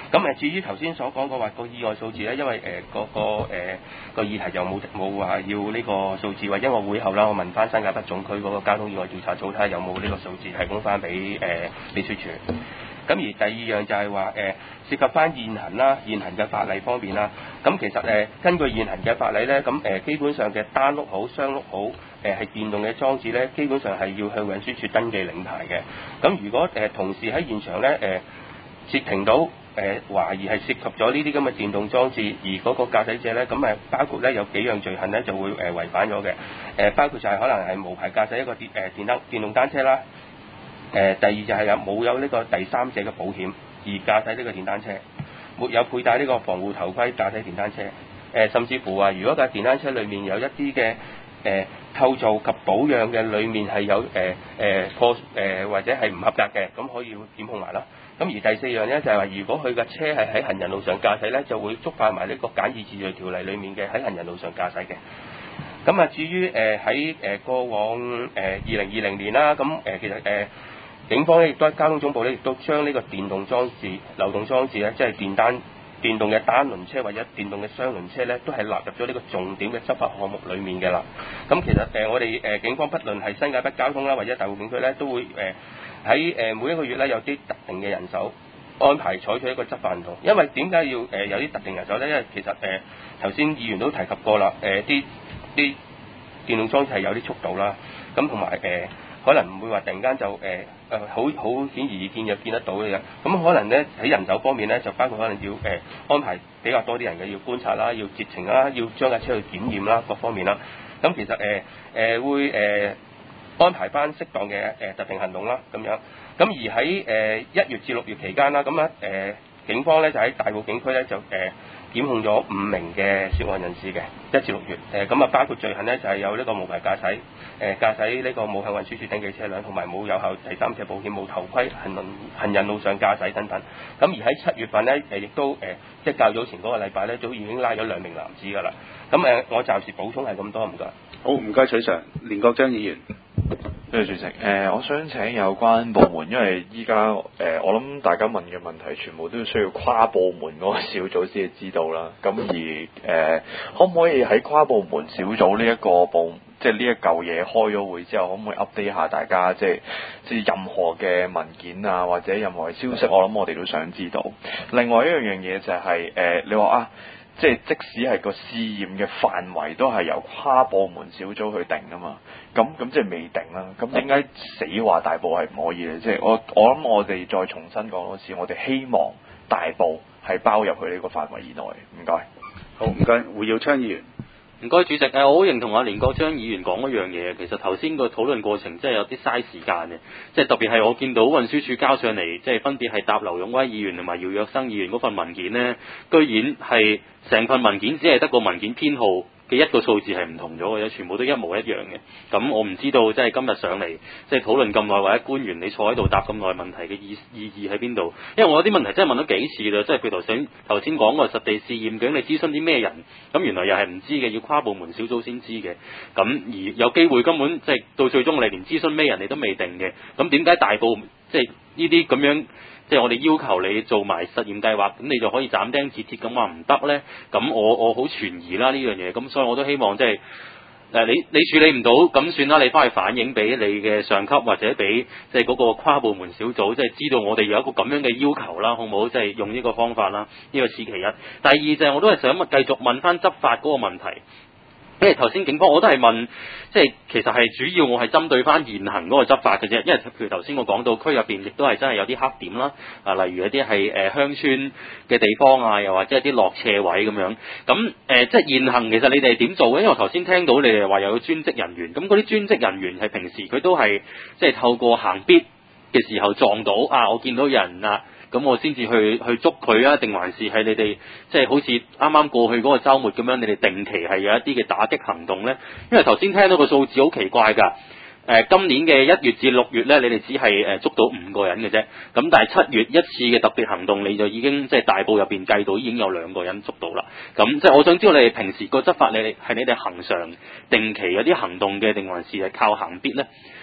咁誒至於頭先所講嘅話個意外數字咧，因為誒嗰、個誒、呃、個議題就冇冇話要呢個數字，或因為會後啦，我問翻新界北總區嗰個交通意外調查組睇下有冇呢個數字提供翻俾誒秘書處。咁而第二樣就係話誒涉及翻現行啦，現行嘅法例方面啦。咁其實誒、呃、根據現行嘅法例咧，咁誒、呃、基本上嘅單碌好、雙碌好，誒、呃、係電動嘅裝置咧，基本上係要向運輸署登記領牌嘅。咁如果誒、呃、同時喺現場咧誒截停到誒、呃、懷疑係涉及咗呢啲咁嘅電動裝置，而嗰個駕駛者咧，咁誒包括咧有幾樣罪行咧就會誒、呃、違反咗嘅。誒、呃、包括就係可能係無牌駕駛一個電誒、呃、電單電動單車啦。誒、呃、第二就係有冇有呢個第三者嘅保險而駕駛呢個電單車，沒有佩戴呢個防護頭盔駕駛電單車，誒、呃、甚至乎話如果架電單車裡面有一啲嘅誒構造及保養嘅裡面係有誒誒破誒或者係唔合格嘅，咁可以檢控埋啦。咁而第四樣咧就係、是、話，如果佢架車係喺行人路上駕駛咧，就會觸犯埋呢個簡易治罪條例裡面嘅喺行人路上駕駛嘅。咁啊至於誒喺誒過往誒二零二零年啦，咁誒、呃、其實誒。呃警方咧亦都喺交通總部咧，亦都將呢個電動裝置、流動裝置咧，即係電單、電動嘅單輪車或者電動嘅雙輪車咧，都係納入咗呢個重點嘅執法項目裡面嘅啦。咁其實誒、呃、我哋誒、呃、警方不論係新界北交通啦，或者大埔警區咧，都會誒喺誒每一個月咧有啲特定嘅人手安排採取一個執法行動。因為點解要誒、呃、有啲特定人手咧？因為其實誒頭先議員都提及過啦，誒啲啲電動裝置係有啲速度啦，咁同埋誒。可能唔會話突然間就誒誒好好顯而易見就見得到嘅，咁可能咧喺人手方面咧就包括可能要誒、呃、安排比較多啲人嘅要觀察啦，要截停啦，要將架車去檢驗啦，各方面啦。咁其實誒誒、呃呃、會誒、呃、安排翻適當嘅誒、呃、特定行動啦，咁樣。咁而喺誒一月至六月期間啦，咁啊誒警方咧就喺大埔警區咧就誒。呃檢控咗五名嘅涉案人士嘅一至六月，誒咁啊包括罪行呢，就係、是、有呢個無牌駕駛，誒、呃、駕駛呢個冇向運輸署登記車輛，同埋冇有效第三者保險、冇頭盔、行人行人路上駕駛等等。咁而喺七月份呢，誒亦都誒、呃、即係較早前嗰個禮拜呢，早已經拉咗兩名男子㗎啦。咁誒、呃、我暫時補充係咁多，唔該。 好，唔該，取 Sir，連國章議員。 多謝主席。誒、呃，我想請有關部門，因為依家誒，我諗大家問嘅問題全部都需要跨部門嗰個小組先至知道啦。咁而誒、呃，可唔可以喺跨部門小組呢一個部，即係呢一嚿嘢開咗會之後，可唔可以 update 下大家，即係即係任何嘅文件啊，或者任何嘅消息，我諗我哋都想知道。另外一樣樣嘢就係、是、誒、呃，你話啊。即係即使係個試驗嘅範圍都係由跨部門小組去定啊嘛，咁咁即係未定啦。咁點解死話大埔係唔可以咧？即係我我諗我哋再重新講多次，我哋希望大埔係包入去呢個範圍以內。唔該。 好，唔該，胡耀昌議員。 唔該，主席。誒，我好認同阿連國章議員講嗰樣嘢。其實頭先個討論過程真係有啲嘥時間嘅，即係特別係我見到運輸署交上嚟，即係分別係答劉勇威議員同埋姚若生議員嗰份文件呢，居然係成份文件只係得個文件編號嘅一個數字係唔同咗嘅，全部都一模一樣嘅。咁我唔知道即係今日上嚟即係討論咁耐，或者官員你坐喺度答咁耐問題嘅意意義喺邊度？因為我有啲問題真係問咗幾次啦，即係譬如頭先頭先講個實地試驗，究竟你諮詢啲咩人？咁原來又係唔知嘅，要跨部門小組先知嘅。咁而有機會根本即係到最終你連諮詢咩人你都未定嘅。咁點解大部即係呢啲咁樣？即係我哋要求你做埋實驗計劃，咁你就可以斬釘截鐵咁話唔得呢？咁我我好存疑啦呢樣嘢，咁所以我都希望即係誒你你處理唔到，咁算啦，你翻去反映俾你嘅上級或者俾即係嗰個跨部門小組，即係知道我哋有一個咁樣嘅要求啦，好唔好？即係用呢個方法啦，呢個此其一。第二就係我都係想繼續問翻執法嗰個問題。因為頭先警方我都係問，即係其實係主要我係針對翻現行嗰個執法嘅啫。因為譬如頭先我講到區入邊亦都係真係有啲黑點啦，啊例如一啲係誒鄉村嘅地方啊，又或者係啲落斜位咁樣。咁誒、呃、即係現行其實你哋點做嘅？因為我頭先聽到你哋話有專職人員，咁嗰啲專職人員係平時佢都係即係透過行必嘅時候撞到啊，我見到有人啊。咁我先至去去捉佢啊？定還是係你哋即係好似啱啱過去嗰個週末咁樣，你哋定期係有一啲嘅打擊行動呢？因為頭先聽到個數字好奇怪㗎。誒、呃，今年嘅一月至六月呢，你哋只係誒捉到五個人嘅啫。咁但係七月一次嘅特別行動，你就已經即係大埔入邊計到已經有兩個人捉到啦。咁即係我想知道你哋平時個執法，你哋係你哋恆常定期有啲行動嘅，定還是係靠行必呢？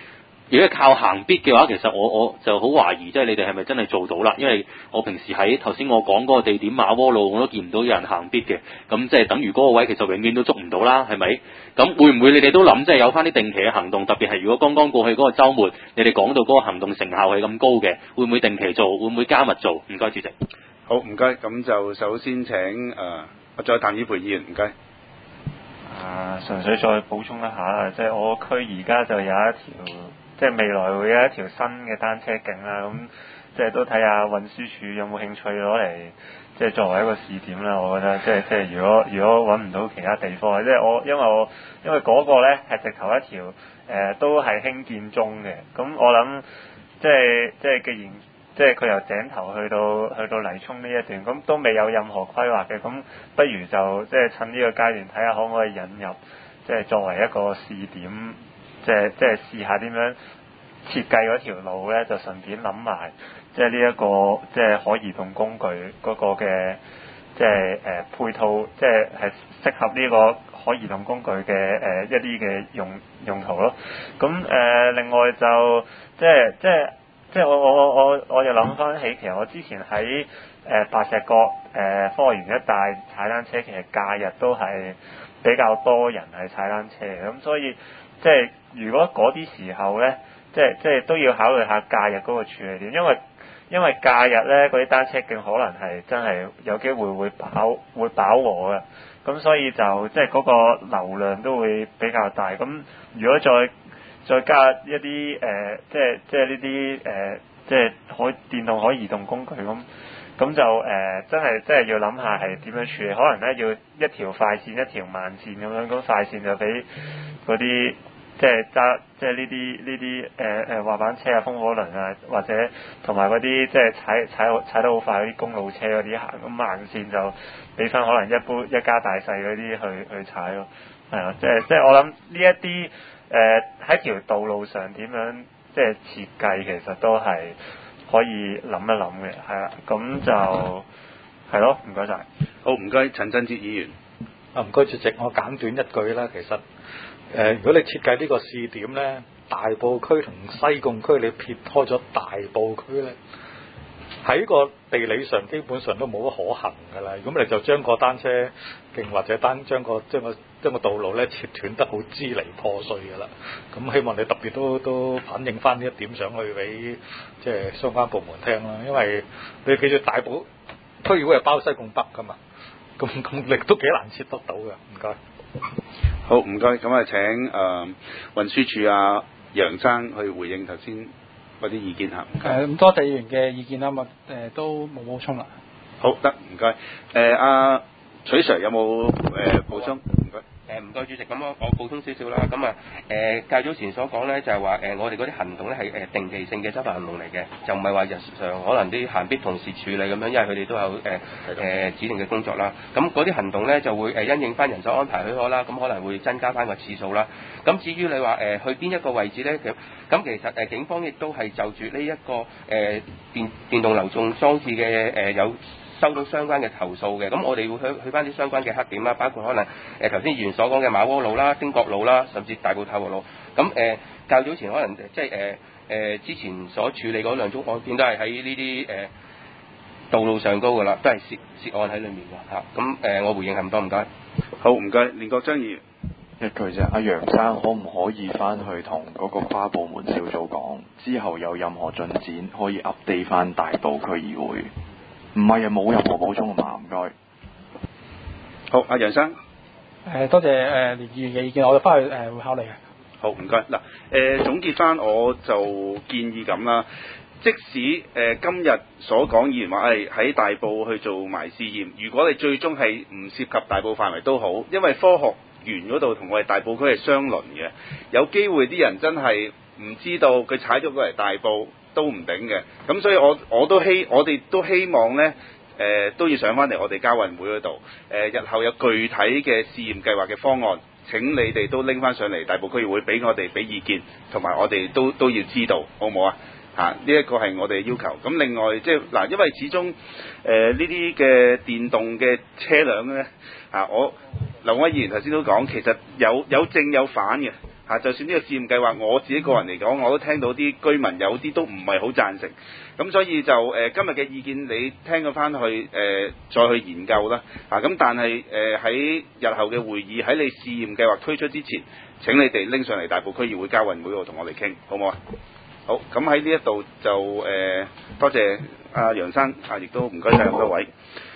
如果係靠行必嘅話，其實我我就好懷疑，即係你哋係咪真係做到啦？因為我平時喺頭先我講嗰個地點馬窩路，我都見唔到有人行必嘅，咁即係等於嗰個位其實永遠都捉唔到啦，係咪？咁會唔會你哋都諗即係有翻啲定期嘅行動？特別係如果剛剛過去嗰個週末，你哋講到嗰個行動成效係咁高嘅，會唔會定期做？會唔會加密做？唔該，主席。 好，唔該。咁就首先請誒，我再譚以培議員，唔該。 啊，純粹再補充一下，即係我區而家就有一條，即係未來會有一條新嘅單車徑啦。咁即係都睇下運輸署有冇興趣攞嚟，即係作為一個試點啦。我覺得即係即係如果如果揾唔到其他地方，即係我因為我因為嗰個咧係直頭一條誒、呃、都係興建中嘅。咁我諗即係即係既然即係佢由井頭去到去到泥涌呢一段，咁都未有任何規劃嘅，咁不如就即係趁呢個階段睇下可唔可以引入，即係作為一個試點，即係即係試下點樣設計嗰條路咧，就順便諗埋即係呢一個即係可移動工具嗰個嘅即係誒配套，即係係適合呢個可移動工具嘅誒、呃、一啲嘅用用途咯。咁誒、呃、另外就即係即係。即係我我我我又諗翻起，其實我之前喺誒、呃、白石角誒、呃、科學園一帶踩單車，其實假日都係比較多人係踩單車嘅，咁所以即係如果嗰啲時候咧，即係即係都要考慮下假日嗰個處理點，因為因為假日咧嗰啲單車徑可能係真係有機會會飽會飽和嘅，咁所以就即係嗰個流量都會比較大。咁如果再再加一啲誒、呃，即係即係呢啲誒，即係可電動可移動工具咁，咁就誒、呃、真係真係要諗下係點樣處理，可能咧要一條快線一條慢線咁樣，咁快線就俾嗰啲即係揸即係呢啲呢啲誒誒滑板車啊、風火輪啊，或者同埋嗰啲即係踩踩踩得好快嗰啲公路車嗰啲行，咁慢線就俾翻可能一般一家大細嗰啲去去踩咯，係啊，即係即係我諗呢一啲。誒喺、呃、條道路上點樣即係設計，其實都係可以諗一諗嘅，係啦，咁就係咯，唔該晒。 好，唔該，陳振哲議員。 啊，唔該主席，我簡短一句啦。其實誒、呃，如果你設計呢個試點咧，大埔區同西貢區你撇開咗大埔區咧，喺個地理上基本上都冇乜可行㗎啦。咁你就將個單車徑或者單將個將個將個道路咧切斷得好支離破碎㗎啦。咁希望你特別都都反映翻呢一點上去俾即係相關部門聽啦。因為你記住大埔區議會係包西貢北㗎嘛，咁咁力都幾難切得到㗎。唔該。 好，唔該。咁啊請誒、呃、運輸署啊楊生去回應頭先嗰啲意見嚇。 誒咁多地議員嘅意見啦，咁誒都冇補充啦。 好得，唔該。誒阿許 Sir 有冇誒、呃、補充？唔該。 誒唔該主席，咁我我補充少少啦。咁啊誒較早前所講咧，就係話誒我哋嗰啲行動咧係誒定期性嘅執法行動嚟嘅，就唔係話日常可能啲行必同時處理咁樣，因為佢哋都有誒誒、呃、指定嘅工作啦。咁嗰啲行動咧就會誒因應翻人手安排許可啦，咁可能會增加翻個次數啦。咁至於你話誒、呃、去邊一個位置咧，咁咁其實誒、呃、警方亦都係就住呢一個誒、呃、電電動流動裝置嘅誒、呃、有收到相關嘅投訴嘅，咁我哋會去去翻啲相關嘅黑點啦，包括可能誒頭先議員所講嘅馬窩路啦、汀角路啦，甚至大埔太和路。咁誒、呃、較早前可能即係誒誒之前所處理嗰兩宗案件都係喺呢啲誒道路上高噶啦，都係涉涉案喺裡面㗎嚇。咁、啊、誒、呃、我回應係咁多，唔該。 好，唔該，連國章議員。 一句啫，阿楊生可唔可以翻去同嗰個跨部門小組講，之後有任何進展可以 update 翻大埔區議會？唔係啊，冇任何補充啊嘛，唔該。 好，阿楊生。誒、 呃，多謝誒、呃、連議員嘅意見，我哋翻去誒、呃、會考慮嘅。 好，唔該。嗱，誒總結翻我就建議咁啦，即使誒、呃、今日所講議員話係喺大埔去做埋試驗，如果你最終係唔涉及大埔範圍都好，因為科學園嗰度同我哋大埔區係相鄰嘅，有機會啲人真係唔知道佢踩咗過嚟大埔都唔頂嘅，咁所以我我都希我哋都希望呢，誒、呃、都要上翻嚟我哋交運會嗰度，誒、呃、日後有具體嘅試驗計劃嘅方案，請你哋都拎翻上嚟大埔區議會俾我哋俾意見，同埋我哋都都要知道，好唔好啊？嚇，呢一個係我哋嘅要求。咁另外即係嗱，因為始終誒呢啲嘅電動嘅車輛呢，嚇、啊、我劉威議員頭先都講，其實有有正有反嘅。 嚇，就算呢個試驗計劃，我自己個人嚟講，我都聽到啲居民有啲都唔係好贊成。咁所以就誒、呃、今日嘅意見，你聽咗翻去誒、呃、再去研究啦。啊，咁但係誒喺日後嘅會議，喺你試驗計劃推出之前，請你哋拎上嚟大埔區議會交運會度同我哋傾，好唔好啊？好，咁喺呢一度就誒、呃、多謝阿楊生，啊亦都唔該晒咁多位。